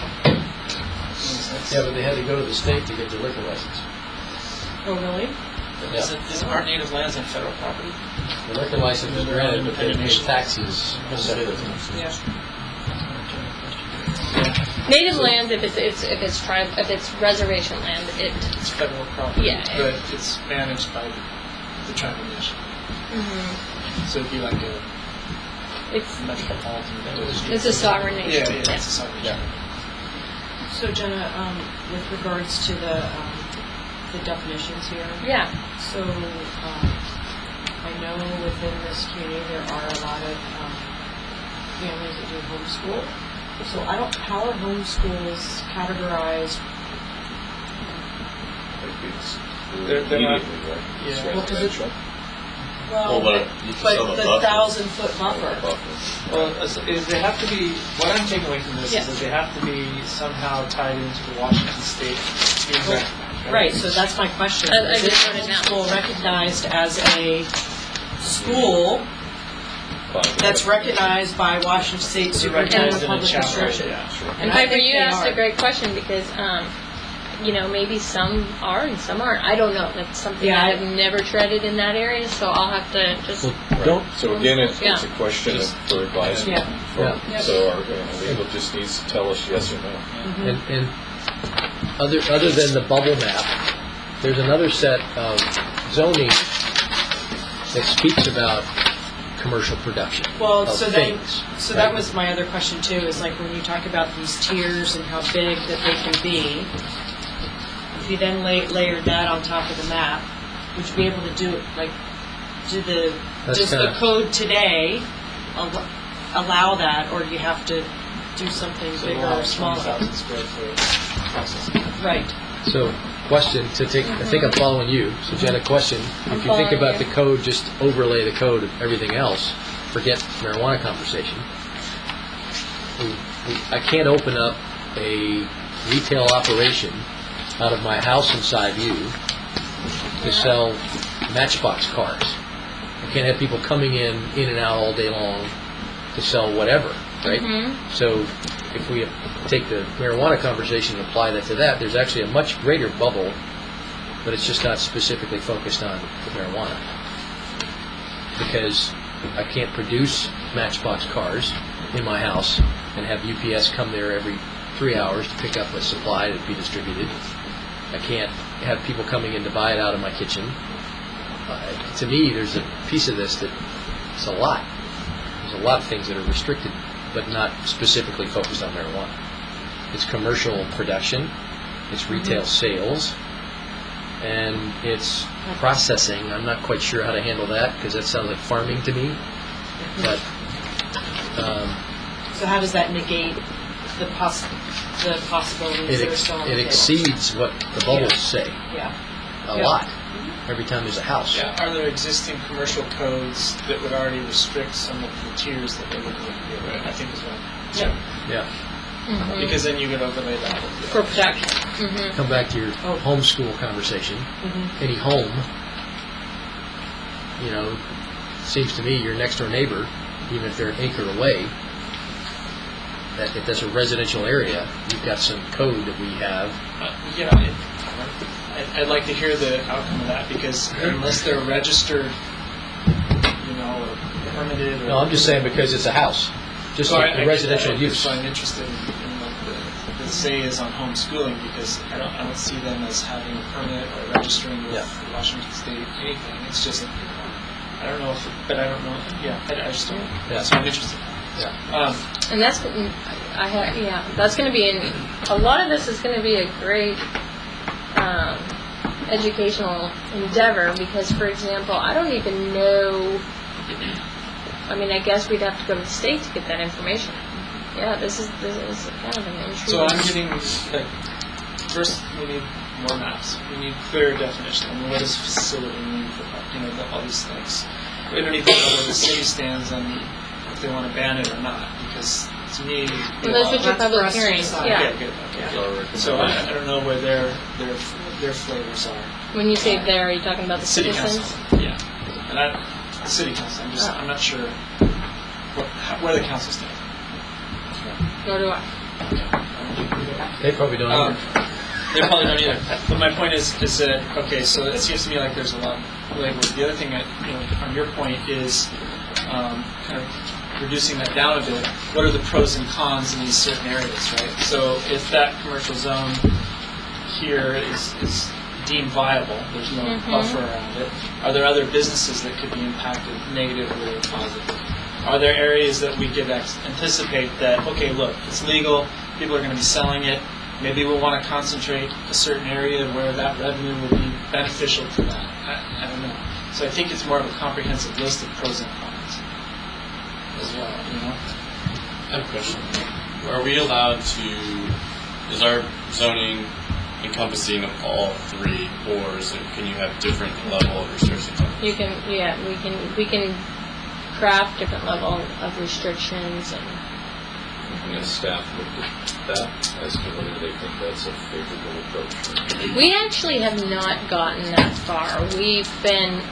Yeah, but they had to go to the state to get their liquor license. Oh, really? Is our native lands on federal property? The liquor license is granted, but they pay taxes separately. Yeah. Native land, if it's reservation land, It's federal property, Yeah. but it's managed by the tribal nation. So it'd be like a metropolitan district. it's a sovereign nation. Yeah, it's a sovereign nation. So Jenna, with regards to the definitions here. Yeah. So I know within this community there are a lot of families that do homeschool. So how are homeschools categorized? They're not- immediately, right? It's Yeah. Well, 'cause residential. Well, but you can sell but the the buffer. 1,000-foot buffer. Well, they have to be, what I'm taking away from this Yes. is that they have to be somehow tied into the Washington State being recognized. Right, so that's my question. I Is just this wrote it down. homeschool recognized as a school that's recognized by Washington State Superintendent of Recognized in a Public chapter, Instruction? yeah. And I Piper, think you they asked are. a great question because, maybe some are and some aren't. I don't know. That's something Yeah, I have never treaded in that area, so I'll have to just. Don't. So again, it's Yeah. a question for advisement. Yeah. Yeah. So our legal just needs to tell us yes or no. And other than the bubble map, there's another set of zoning that speaks about commercial production Well, of so things. that was my other question too, is like when you talk about these tiers and how big that they can be, if you then layered that on top of the map, would you be able to do it, like, That's does the kinda- code today allow that, or do you have to do something bigger or smaller? 20,000 square foot processing. Right. So, question to take. I think I'm following you. So, Jenna, question: I'm if you think following about you. the code, just overlay the code of everything else. Forget marijuana conversation. I can't open up a retail operation out of my house inside you to sell Matchbox cars. I can't have people coming in and out all day long to sell whatever, right? So if we take the marijuana conversation and apply that to that, there's actually a much greater bubble, but it's just not specifically focused on the marijuana. Because I can't produce Matchbox cars, in my house and have UPS come there every 3 hours to pick up a supply to be distributed. I can't have people coming in to buy it out of my kitchen. To me, there's a piece of this that it's a lot. There's a lot of things that are restricted, but not specifically focused on marijuana. It's commercial production, it's retail sales, and it's processing. I'm not quite sure how to handle that because that sounds like farming to me. But So how does that negate the possibilities that are still on the it table? exceeds what the bubbles say Yeah. a Yeah. lot every time there's a house. Yeah, are there existing commercial codes that would already restrict some of the tiers that they would need to be aware of? I think is what. Yeah. Yeah. Because then you could overlay that with the For production. Come back to your homeschool conversation. Any home, seems to me your next door neighbor, even if they're an acre away, that if that's a residential area, you've got some code that we have. I'd like to hear the outcome of that because unless they're registered, or permitted. Or No, I'm just saying because it's a house, just like the residential use. So I'm interested in what the say is on homeschooling because I don't see them as having a permit or registering with Washington State anything. It's just I don't know but I don't know. Yeah, I just don't. Yeah. So I'm interested. Yeah. And that's that's going to be a lot of this is going to be a great educational endeavor because, for example, I don't even know. I mean, I guess we'd have to go to the state to get that information. Yeah, this is kind of an intriguing. So I'm getting first we need more maps. We need clear definition. I mean, what does facility mean for all these things? We don't even know where the city stands on if they want to ban it or not because to me. Well, those are your that's for public us to hearings. decide. Yeah. Good. Okay. So I don't know where their flavors are. When you say there, are you talking about the City citizens? council. Yeah. And the city council. I'm not sure where the council stands. Nor do I. They probably don't either. They probably don't either. But my point is that okay. So it seems to me like there's a lot of labels. The other thing that from your point is kind of reducing that down a bit. What are the pros and cons in these certain areas, right? So if that commercial zone here is deemed viable, there's no buffer around it. Are there other businesses that could be impacted negatively or positively? Are there areas that we could anticipate that, okay, look, it's legal, people are going to be selling it, maybe we'll want to concentrate a certain area where that revenue will be beneficial to that? I don't know. So I think it's more of a comprehensive list of pros and cons as well, I have a question. Are we allowed to, is our zoning encompassing of all three, or can you have different level of restrictions? You can, we can craft different level of restrictions and. And staff looked at that as to whether they think that's a favorable approach. We actually have not gotten that far. We've been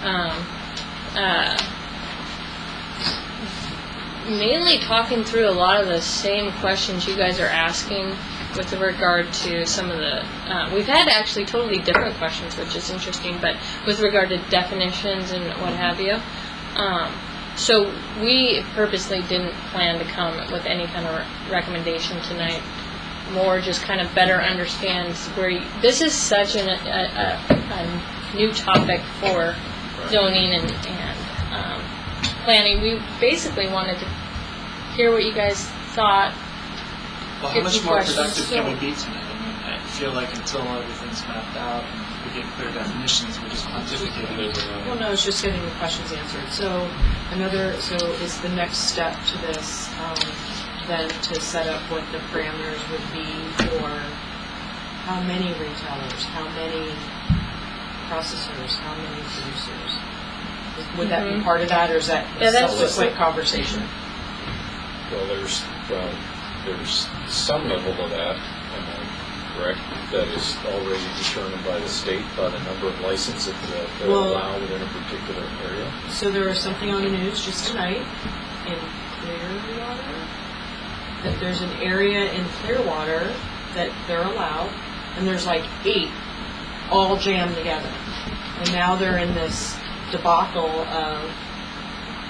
mainly talking through a lot of the same questions you guys are asking with regard to some of the, we've had actually totally different questions, which is interesting, but with regard to definitions and what have you. So we purposely didn't plan to come with any kind of recommendation tonight, more just kind of better understands where this is such a new topic for zoning and planning. We basically wanted to hear what you guys thought. Well, how Get much some more questions. productive can we be tonight? I mean, I feel like until everything's mapped out and we get clear definitions, we're just pontificating. Well, no, it's just getting the questions answered. So is the next step to this then to set up what the parameters would be for how many retailers, how many processors, how many producers? Would that be part of that, or is that a that's subsequent conversation? Well, there's some level of that, am I correct, that is already determined by the state by the number of licenses that they're allowed within a particular area. So there was something on the news just tonight in Clearwater that there's an area in Clearwater that they're allowed, and there's like 8 all jammed together. And now they're in this debacle of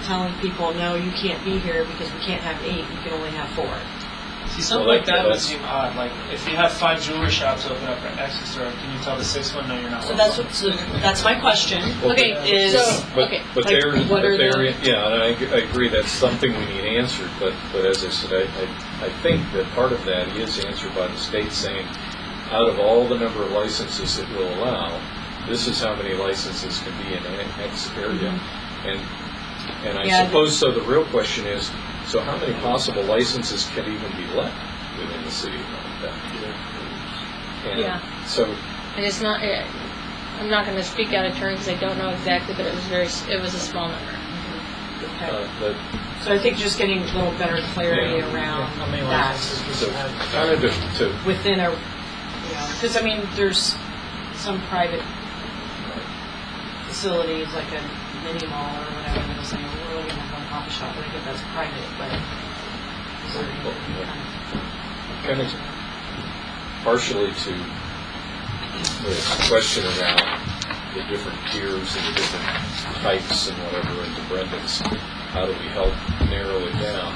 telling people, no, you can't be here because we can't have 8, you can only have 4. See, something Well, like that would that's- seem odd. Like, if you have 5 jewelry shops open up at X store, can you tell the 6th one, no, you're not So welcome? that's my question. Okay, Is But, okay. but Like, there, what are the- yeah, and I agree that's something we need answered, but as I said, I think that part of that is answered by the state saying, out of all the number of licenses it will allow, this is how many licenses can be in X area. And I Yeah, suppose, so the real question is, so how many possible licenses can even be let within the city like that? And Yeah. so, And it's not, I'm not going to speak out of turn because I don't know exactly, but it was a small number. but So I think just getting a little better clarity Yeah. around How many that licenses we so should have? kind of to within a, because I mean, there's some private facilities like a mini mall or whatever, and they'll say, well, we're only going to have one coffee shop, but I get that's private, but is there any kind kind of partially to the question around the different tiers and the different types and whatever, and to Brendan's, how do we help narrow it down?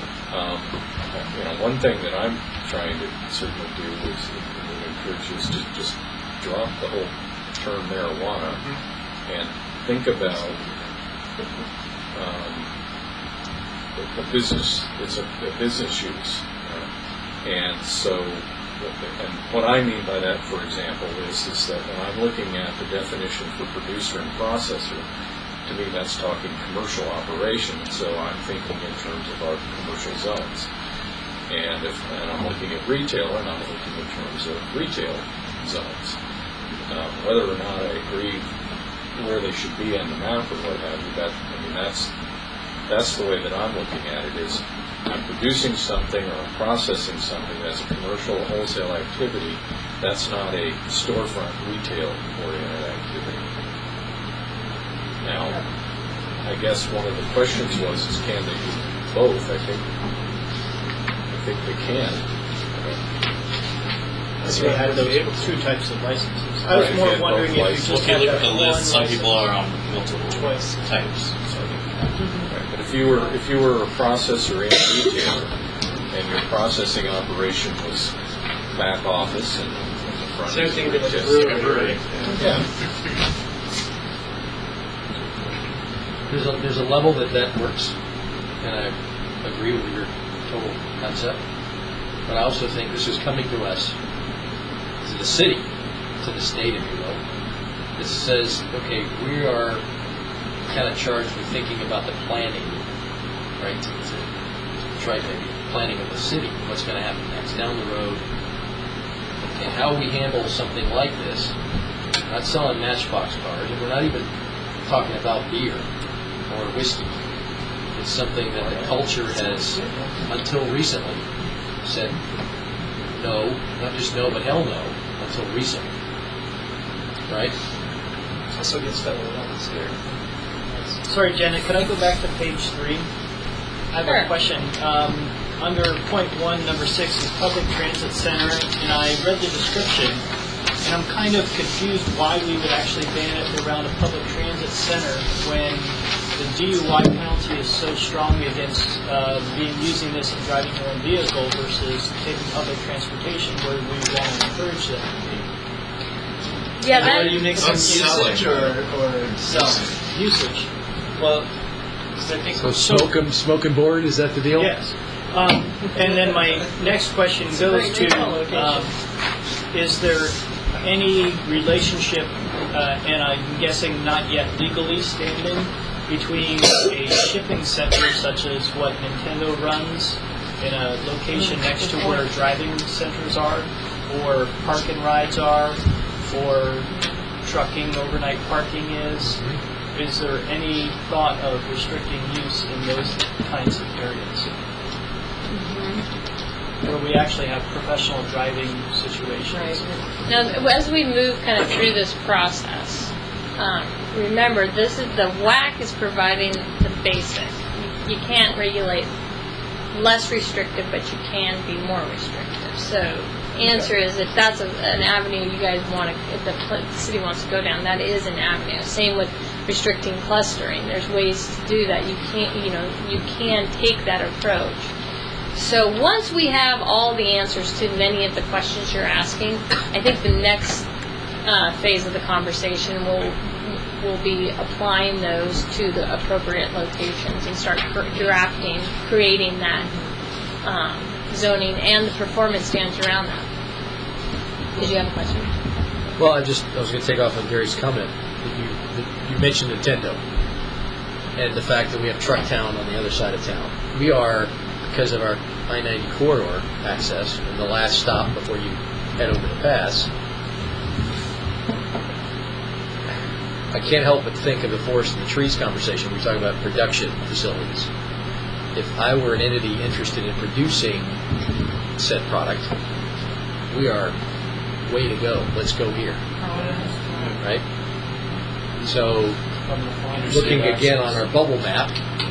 One thing that I'm trying to certainly do is encourage you is to just drop the whole term marijuana and think about the business. It's a business use. And so, and what I mean by that, for example, is that when I'm looking at the definition for producer and processor, to me that's talking commercial operation. So I'm thinking in terms of our commercial zones. And I'm looking at retail, and I'm looking in terms of retail zones. Whether or not I agree where they should be on the map or what have you, that's the way that I'm looking at it. Is I'm producing something or I'm processing something that's a commercial wholesale activity. That's not a storefront retail-oriented activity. Now, I guess one of the questions is can they do both? I think they can. So you had those 2 types of licenses. I was Right, more you had wondering both if you Well, just if you had look at that the one list, some license. people are on multiple Twice. types. So Right, but if you were a processor and a retailer, and your processing operation was back office and the front Same end thing with retail. a brewery. Yeah. There's a level that works, and I agree with your total concept. But I also think this is coming to us, to the city, to the state, if you will. It says, okay, we are kind of charged with thinking about the planning, right? To try maybe planning of the city, what's going to happen next down the road, and how we handle something like this. We're not selling Matchbox cars, and we're not even talking about beer or whiskey. It's something that the culture has, until recently, said no, not just no, but hell no, until recently. Right? Also gets federal levels here. Sorry, Janet, could I go back to page 3? I have Sure. a question. Under point 1, number 6 is public transit center, and I read the description, and I'm kind of confused why we would actually ban it around a public transit center when the DUI penalty is so strongly against using this and driving your own vehicle versus taking public transportation where we want to encourage them to be. Yeah, Are that, you mixing That's selling. usage or selling? Usage. Well, because I think So smoking board, is that the deal? Yes. And then my next question goes to, is there any relationship, and I'm guessing not yet legally standing, between a shipping center such as what Nintendo runs in a location next to where driving centers are, or park and rides are, or trucking overnight parking is? Is there any thought of restricting use in those kinds of areas? Where we actually have professional driving situations? right. Now, as we move kind of through this process, remember, this is the WAC is providing the basic. You can't regulate less restrictive, but you can be more restrictive. So answer is if that's an avenue you guys want to, if the city wants to go down, that is an avenue. Same with restricting clustering. There's ways to do that. You can take that approach. So once we have all the answers to many of the questions you're asking, I think the next phase of the conversation will be applying those to the appropriate locations and start creating that zoning and the performance standards around that. Did you have a question? Well, I was going to take off on Gary's comment. You mentioned Nintendo and the fact that we have Truck Town on the other side of town. We are, because of our I-90 corridor access, and the last stop before you head over the pass, I can't help but think of the forest and the trees conversation. We were talking about production facilities. If I were an entity interested in producing said product, we are way to go. Let's go here. Right? So, looking again on our bubble map,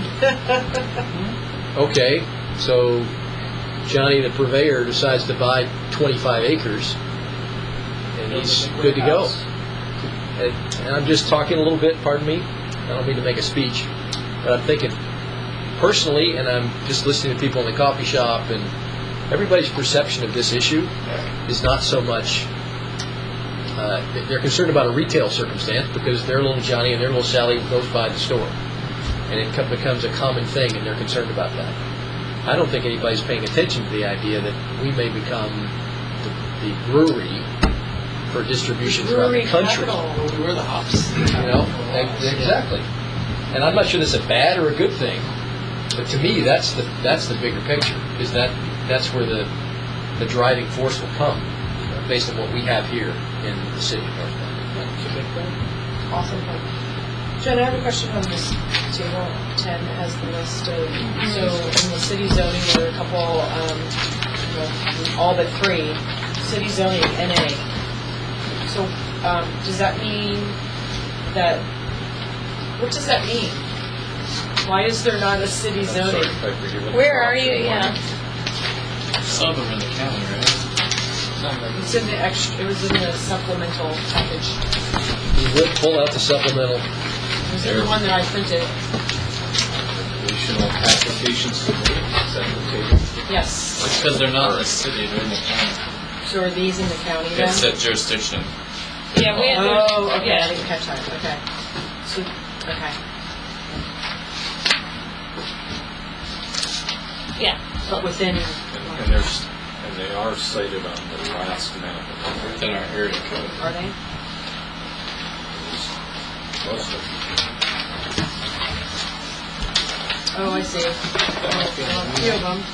okay, so Johnny the purveyor decides to buy 25 acres, and he's good to go. And I'm just talking a little bit, pardon me, I don't mean to make a speech, but I'm thinking personally, and I'm just listening to people in the coffee shop, and everybody's perception of this issue is not so much, they're concerned about a retail circumstance because their little Johnny and their little Sally goes by the store. And it becomes a common thing, and they're concerned about that. I don't think anybody's paying attention to the idea that we may become the brewery for distribution throughout the country. We're the hops. Exactly. And I'm not sure that's a bad or a good thing, but to me, that's the bigger picture. Is that's where the driving force will come, based on what we have here in the city of North Bend. Awesome. Jen, I have a question on this table 10 has the list of, so in the city zoning there are a couple, all but 3, city zoning NA. So does that mean that, what does that mean? Why is there not a city zoning? Where are you? Yeah. Some of them are in the county, right? It's in the it was in the supplemental package. We would pull out the supplemental. It was in the one that I printed. Additional applications to me, is that the table? Yes. It's because they're not in the city, they're in the county. So are these in the county then? It said jurisdiction. Yeah, we had Oh, okay. I yeah. didn't catch that. Okay. So, okay. Yeah. But within. And they are cited on the last map. Within our area code. Are they? Most of them. Oh, I see. A few of them.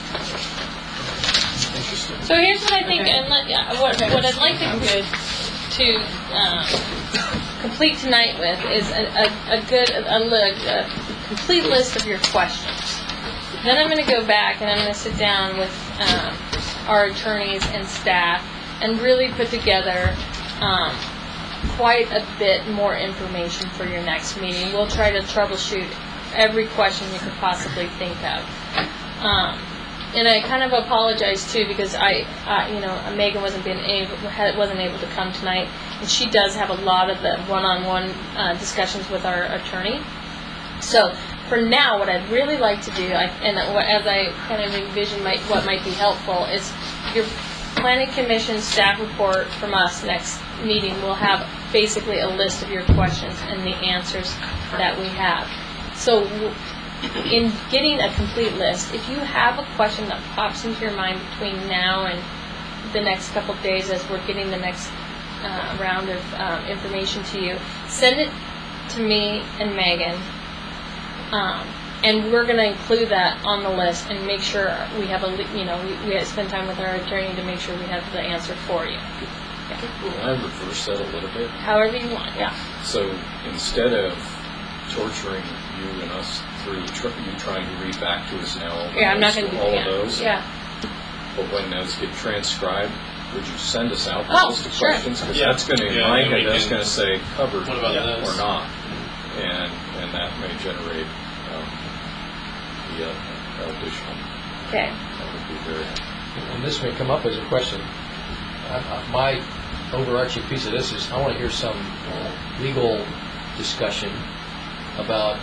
So here's what I think, Okay. and what I'd like to complete tonight with is a complete list of your questions. Then I'm going to go back and I'm going to sit down with our attorneys and staff and really put together quite a bit more information for your next meeting. We'll try to troubleshoot every question you could possibly think of. And I kind of apologize too because Megan wasn't able to come tonight, and she does have a lot of the one-on-one discussions with our attorney. So for now, what I'd really like to do, as I kind of envision what might be helpful, is your planning commission staff report from us next meeting will have basically a list of your questions and the answers that we have. So in getting a complete list, if you have a question that pops into your mind between now and the next couple of days as we're getting the next round of information to you, send it to me and Megan, and we're going to include that on the list and make sure we have we spend time with our attorney to make sure we have the answer for you. Will I reverse that a little bit? However you want, yeah. So instead of torturing you and us through you trying to read back to us now I'm not going to do all that. of those, Yeah. but when those get transcribed, would you send us out the list of sure. questions? Because Yeah. that's going to, in Yeah, my then we head, that's can- going to say covered What about or those? not. And that may generate the additional. Okay. That would be very And this may come up as a question. my overarching piece of this is I want to hear some legal discussion about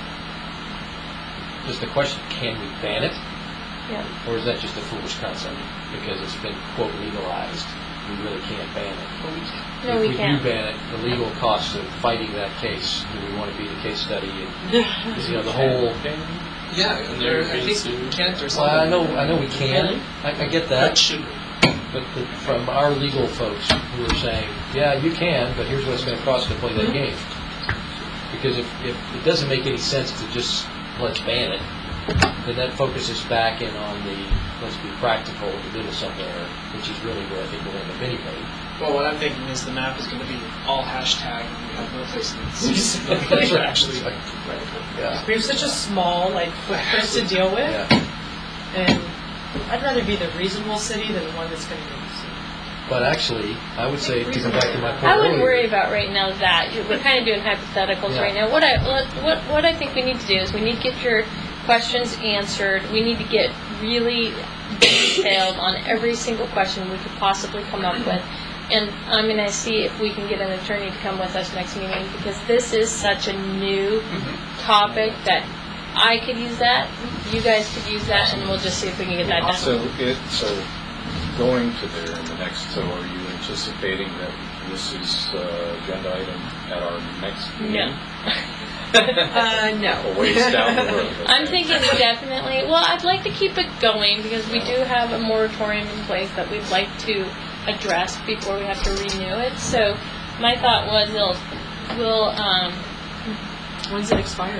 just the question, can we ban it? Yeah. Or is that just a foolish concept because it's been, quote, legalized? We really can't ban it. No, we can't. If we do ban it, the legal costs of fighting that case, do we want to be the case study? And, the whole... Yeah, and There, I think we can't. There's Well, I something. know we can. I get That that. should. But from our legal folks who are saying, yeah, you can, but here's what it's going to cost to play that game. Because if it doesn't make any sense to just let's ban it, then that focuses back in on the let's be practical in the middle somewhere, which is really where I think we'll end up anyway. Well, what I'm thinking is the map is going to be all hashtag, and we have no place to That's see. right. Actually, Yeah. We have such a small footprint to deal with, Yeah. and I'd rather be the reasonable city than the one that's going to go to city. But actually, I would say, to go back to my point I wouldn't earlier, worry about right now that we're kind of doing hypotheticals Yeah. right now. What I think we need to do is we need to get your questions answered. We need to get really detailed on every single question we could possibly come up with. And I'm going to see if we can get an attorney to come with us next meeting because this is such a new topic that I could use that, you guys could use that, and we'll just see if we can get that done. So going to there in the next, so are you anticipating that this is agenda item at our next meeting? No. No. A ways down the road. okay. I'm thinking definitely, well, I'd like to keep it going because we do have a moratorium in place that we'd like to address before we have to renew it. So my thought was we'll When's it expire?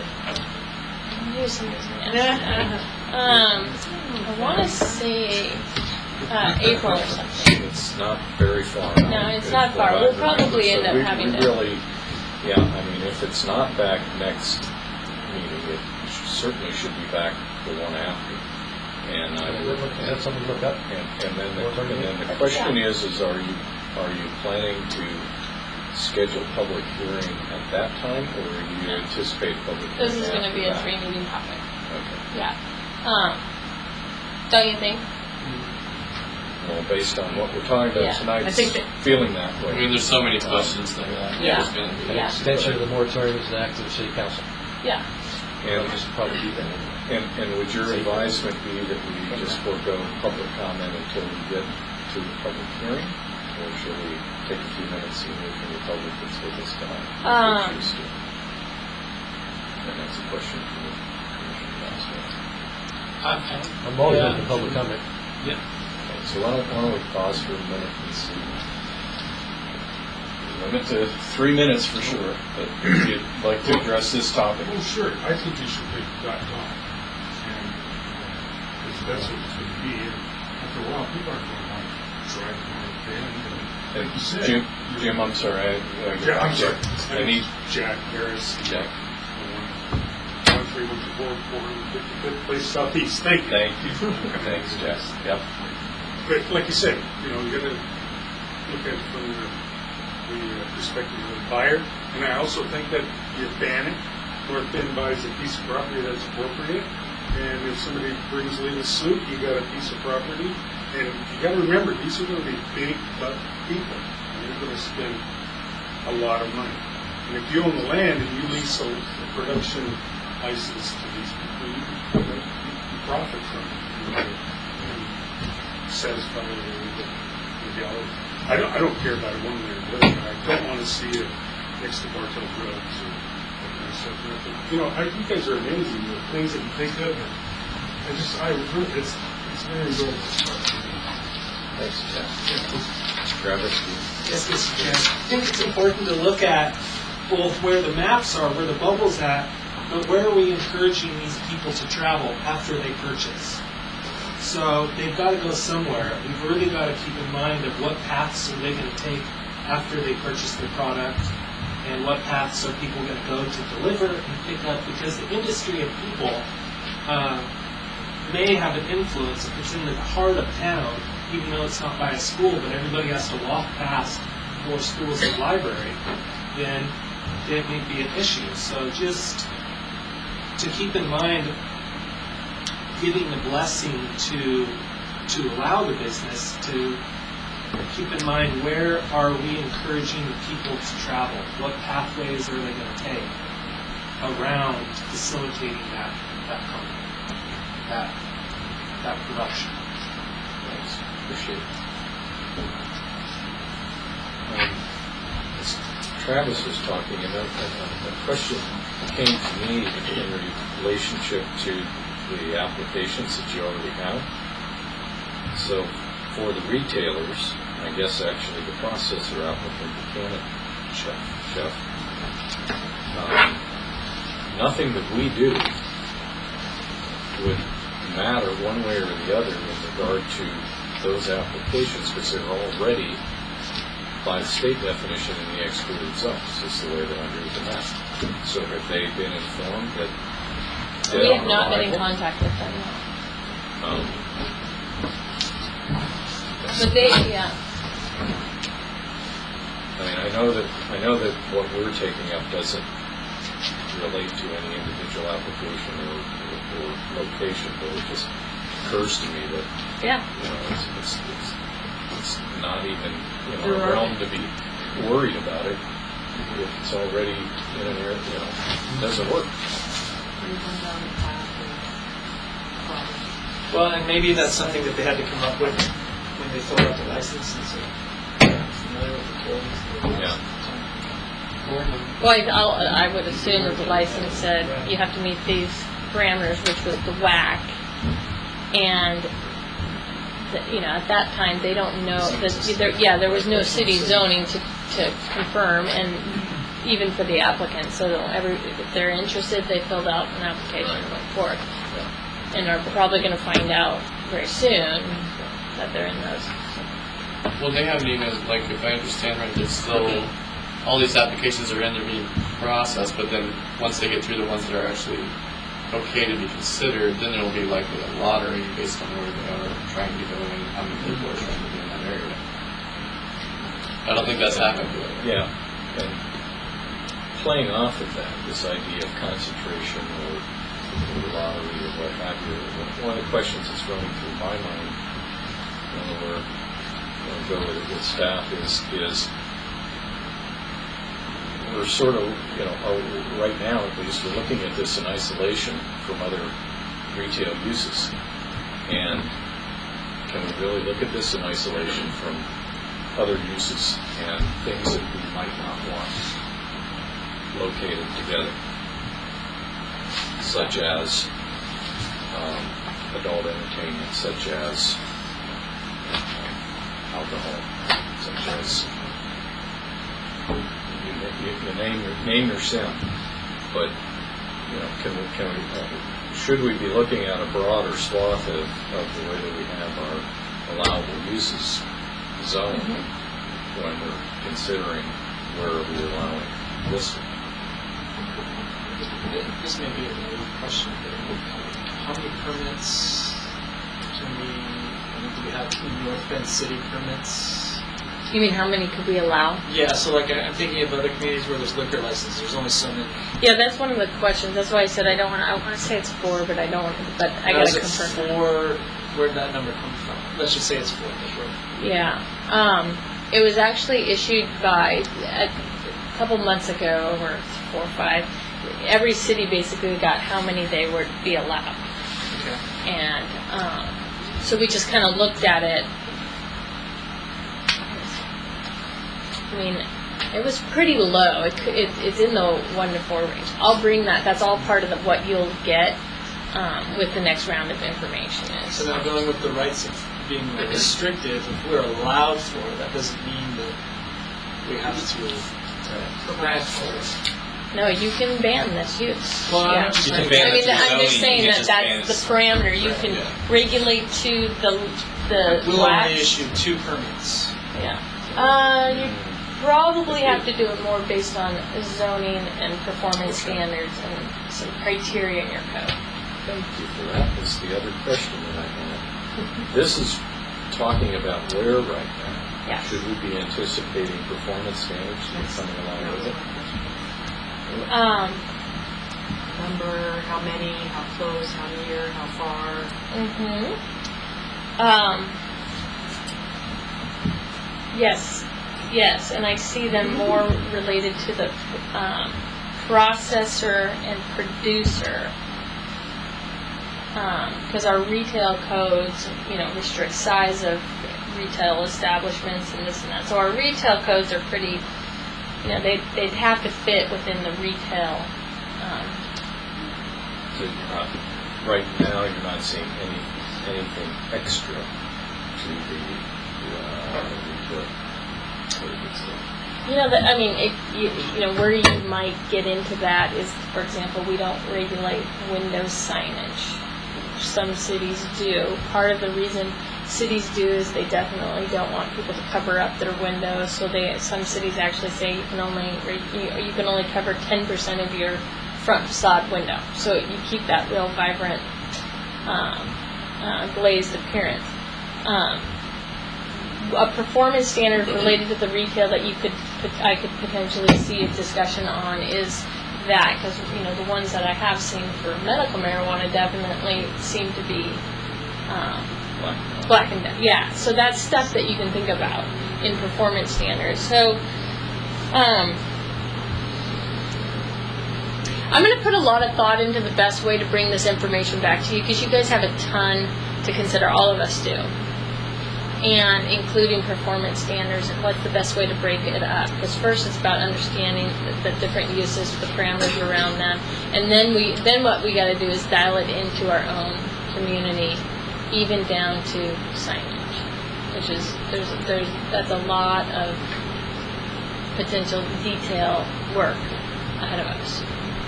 I want to say April or something. It's not very far. No, it's not far. We'll probably end up having to- Really, yeah, I mean, if it's not back next meeting, it certainly should be back the one after. And I would, is that something to look up? and then the question is are you planning to schedule public hearing at that time, or do you anticipate public hearing This is going to after be a that? 3-meeting topic. Okay. Yeah. Don't you think? Well, based on what we're talking about Yeah. tonight, I think that- feeling that way. I mean, there's so many questions there. Yeah. There's been- An Yeah. extension of the moratorium is an act of the city council. Yeah. And we And, just probably do that. and would your advisement be that we just forego public comment until we get to the public hearing? Or should we take a few minutes and hear from the public that's with us tonight? If we choose to? And that's a question for the commission also. I'm always open to public comment. Okay, so why don't we pause for a minute and see? Limit to 3 minutes for sure, but if you'd like to address this topic. Well, sure, I think you should take that time. And that's what it's going to be. And after a while, people aren't going to want to drive around the bend. And like you said, Jim, I'm sorry. Yeah, I'm sorry. I need Jack Harris. Jack. 13124 place southeast. Thank you. Thank you. Thanks, Jack. Yep. But like you said, you got to look at it from the perspective of the buyer. And I also think that you ban it. North Bend buys a piece of property that's appropriate. And if somebody brings legal suit, you got a piece of property. And you got to remember, these are going to be big, tough people. And they're going to spend a lot of money. And if you own the land and you lease a production license to these people, you profit from it. And satisfy the reality. I don't care about it one way or the other, but I don't want to see it next to Bartow Drugs or that kind of stuff. And I think, you guys are amazing. The things that you think of. It's very good. Thanks, Jack. Travis? Yes, Mr. Chair. I think it's important to look at both where the maps are, where the bubble's at, but where are we encouraging these people to travel after they purchase? So they've got to go somewhere. We've really got to keep in mind of what paths are they going to take after they purchase the product, and what paths are people going to go to deliver and pick up, because the industry of people may have an influence if it's in the heart of town, even though it's not by a school, but everybody has to walk past 4 schools and library, then it may be an issue. So just to keep in mind, giving the blessing to allow the business to keep in mind, where are we encouraging people to travel? What pathways are they going to take around facilitating that company, that production? Thanks. Appreciate it. As Travis was talking, a question came to me in relationship to the applications that you already have. So for the retailers, I guess actually the processor applicant, the can chef, nothing that we do would matter one way or the other in regard to those applications because they're already, by the state definition, in the excluded zones. It's the way that I'm reading that. So have they been informed that We have not been in contact with them. No. But they, yeah. I mean, I know that what we're taking up doesn't relate to any individual application or location, but it just occurs to me that it's not even a realm to be worried about it if it's already in an area. It doesn't work. Well, and maybe that's something that they had to come up with when they filled out the license and so familiar with the codes. Yeah. Well, I would assume that the license said you have to meet these parameters, which was the WAC, and at that time they don't know that there was no city zoning to confirm, and even for the applicants. So if they're interested, they filled out an application and went forth, and are probably going to find out very soon that they're in those. Well, they haven't even, if I understand right, there's still, all these applications are in, they're being processed, but then once they get through the ones that are actually okay to be considered, then there will be likely a lottery based on where they are trying to go and how many people are trying to be in that area. I don't think that's happened yet. Yeah. And playing off of that, this idea of concentration or lottery or what have you, one of the questions that's running through my mind when we're going to go with it with staff is we're sort of, right now at least, we're looking at this in isolation from other retail uses. And can we really look at this in isolation from other uses and things that we might not want located together, such as adult entertainment, such as alcohol, such as you name your sin. But should we be looking at a broader swath of the way that we have our allowable uses zoned when we're considering where are we allowing this one? This may be a new question, but how many permits do we have in North Bend City permits? You mean how many could we allow? Yeah, so I'm thinking of other communities where there's liquor licenses. There's only so many. Yeah, that's one of the questions. That's why I said I want to say it's 4, but I don't. But I got to confirm. 4? Where'd that number come from? Let's just say it's 4. Yeah, it was actually issued by a couple months ago, or 4 or 5. Every city basically got how many they would be allowed. Okay. And so we just kind of looked at it. I mean, it was pretty low. It's in the 1 to 4 range. I'll bring that. That's all part of what you'll get with the next round of information. So now going with the rights of being restrictive, if we're allowed for it, that doesn't mean that we have to grant for it. No, you can ban this use. Well, yeah. You can ban it through I'm zoning, just saying you that can't just ban that's the it. parameter. You can regulate to the We'll WAC. only issue 2 permits. Yeah. You probably have to do it more based on zoning and performance standards and some criteria in your code. Thank you for that. That's the other question that I had. This is talking about where right now. Yeah. Should we be anticipating performance standards coming along with it? Number, how many, how close, how near, how far. Yes, yes, and I see them more related to the processor and producer, because our retail codes, restrict size of retail establishments and this and that. So our retail codes are pretty, they'd have to fit within the retail. So you're not, right now, you're not seeing anything extra to the where you might get into that is, for example, we don't regulate window signage. Some cities do. Part of the reason cities do is they definitely don't want people to cover up their windows. So some cities actually say you can only cover 10% of your front facade window. So you keep that real vibrant, glazed appearance. A performance standard related to the retail that I could potentially see a discussion on is that, because the ones that I have seen for medical marijuana definitely seem to be blackened out. Yeah, so that's stuff that you can think about in performance standards. So I'm going to put a lot of thought into the best way to bring this information back to you, because you guys have a ton to consider. All of us do. And including performance standards and what's the best way to break it up. Because first it's about understanding the different uses, the parameters around them, and then what we got to do is dial it into our own community, even down to signage, which is that's a lot of potential detail work ahead of us.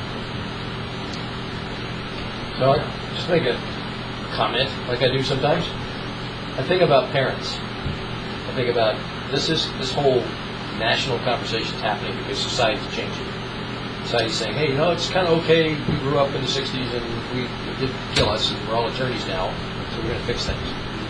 So I'll just make a comment, like I do sometimes. I think about parents. I think about this whole national conversation is happening because society's changing. Society's saying, hey, it's kind of okay. We grew up in the 60s and it didn't kill us, and we're all attorneys now, so we're going to fix things.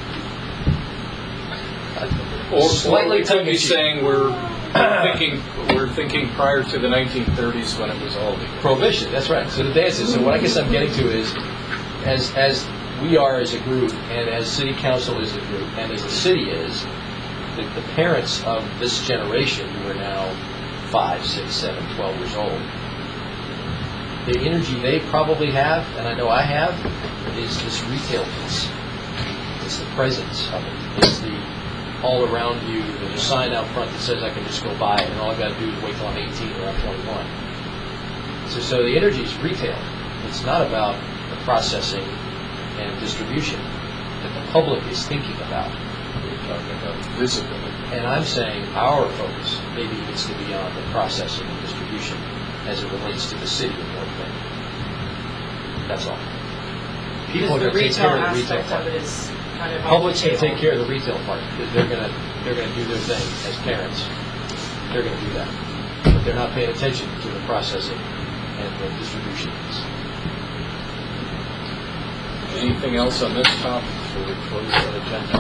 Or slightly to be saying we're thinking prior to the 1930s when it was all legal. Prohibition, that's right. So the dance is. So what I guess I'm getting to is, as we are as a group, and as city council is a group, and as the city is, the parents of this generation who are now 5, 6, 7, 12 years old, the energy they probably have, and I know I have, is this retail piece. It's the presence of it. It's the all around you. There's a sign out front that says I can just go buy it, and all I've got to do is wait till I'm 18 or I'm 21. So the energy is retail. It's not about the processing and distribution that the public is thinking about. We're talking about visibility. And I'm saying our focus maybe needs to be on the processing and distribution as it relates to the city of North Bend. That's all. People are going to take care of the retail part. Public's going to take care of the retail part because they're going to do their thing as parents. They're going to do that, but they're not paying attention to the processing and the distribution piece. Anything else on this topic before we close our agenda?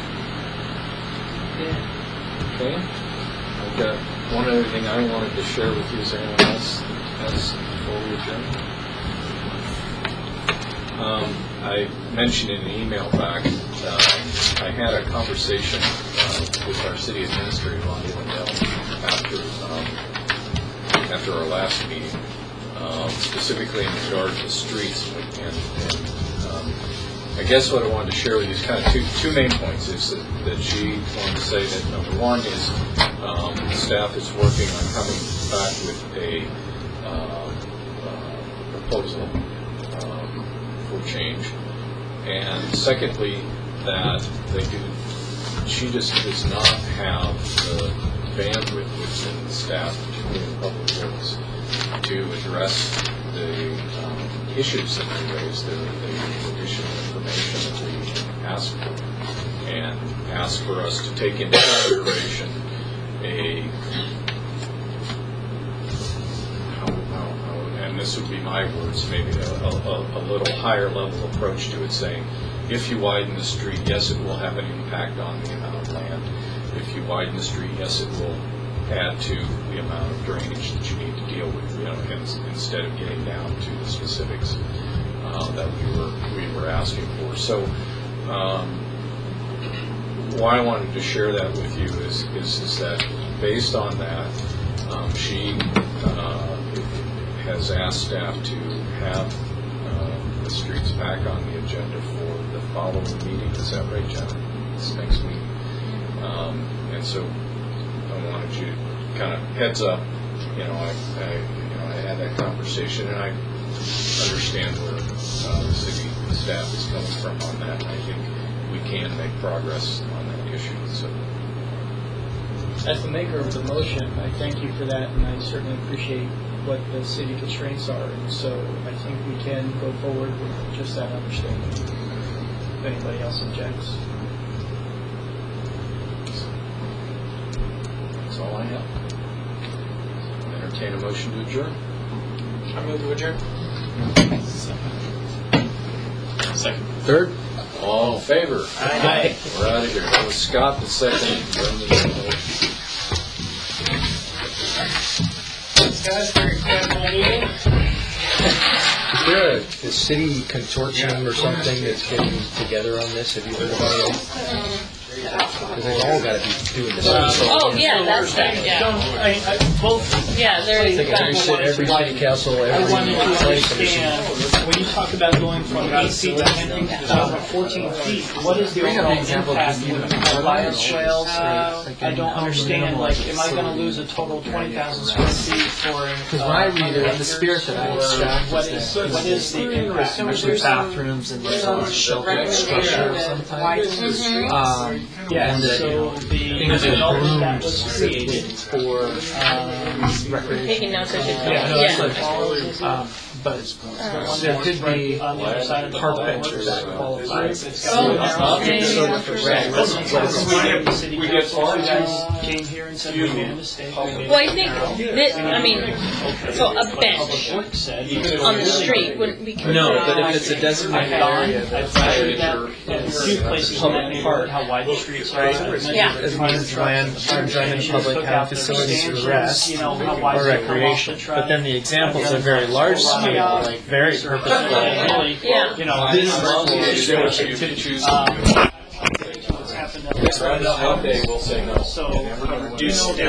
Okay. I've got one other thing I wanted to share with you. Is there anyone else has before we adjourn? I mentioned in an email back, I had a conversation with our city administrator, Lonnie Lindell, after our last meeting, specifically in regard to streets. And I guess what I wanted to share with you is kind of two main points. Is that she wanted to say that number one is the staff is working on coming back with a proposal for change, and secondly that she just does not have the bandwidth within the staff, particularly in public works, to address the issues that they raised, the additional information that we asked for, and asked for us to take into consideration and this would be my words, maybe a little higher level approach to it, saying, if you widen the street, yes, it will have an impact on the amount of land. If you widen the street, yes, it will add to the amount of drainage that you need to deal with, instead of getting down to the specifics that we were asking for. So why I wanted to share that with you is that based on that, she has asked staff to have the streets back on the agenda for the following meeting. Is that right, John? This next meeting. And so I wanted you to kind of heads up. I had that conversation, and I understand where the city staff is coming from on that. And I think we can make progress on that issue. So, As the maker of the motion, I thank you for that, and I certainly appreciate what the city constraints are. And so I think we can go forward with just that understanding. If anybody else objects. that's all I have. Entertain a motion to adjourn. I move to adjourn. Second. Third. All in favor? Aye. We're out of here. That was Scott the second. Guys, very incredible meeting. Is there a city consortium or something that's getting together on this? Have you heard about it? Because they've all got to be doing this. Oh, yeah, that's that, yeah. Both. Yeah, I think every city council, I every wanted to planning commission. understand, when you talk about going from 8 feet to 10 feet to 14 feet, what is the overall impact when you have live swales? I don't understand, like, am I going to lose a total 20,000 square feet for? Because when I read it, the spirit that I extract What is is, what is the impact? there's bathrooms and there's a shelter structure of some type. Yeah, and that, so the things that development that rooms was created for recreation. Taking notes, I should. Yeah, no, Yeah. that's like, but there could be on the other side of the park hall. benches that qualify. Oh, okay. The city council, you guys came here and said we made a mistake. Well, I think so a bench on the street wouldn't be considered. No, but if it's a designated area I've that's heard that in a few places in that neighborhood, how wide the streets are. Yeah. It means land enjoyment of public have facilities for rest or recreation. But then the examples are very large scale, like very purposeful. Yeah. You know, You can choose. what's happened. One day we'll say no. So, reduce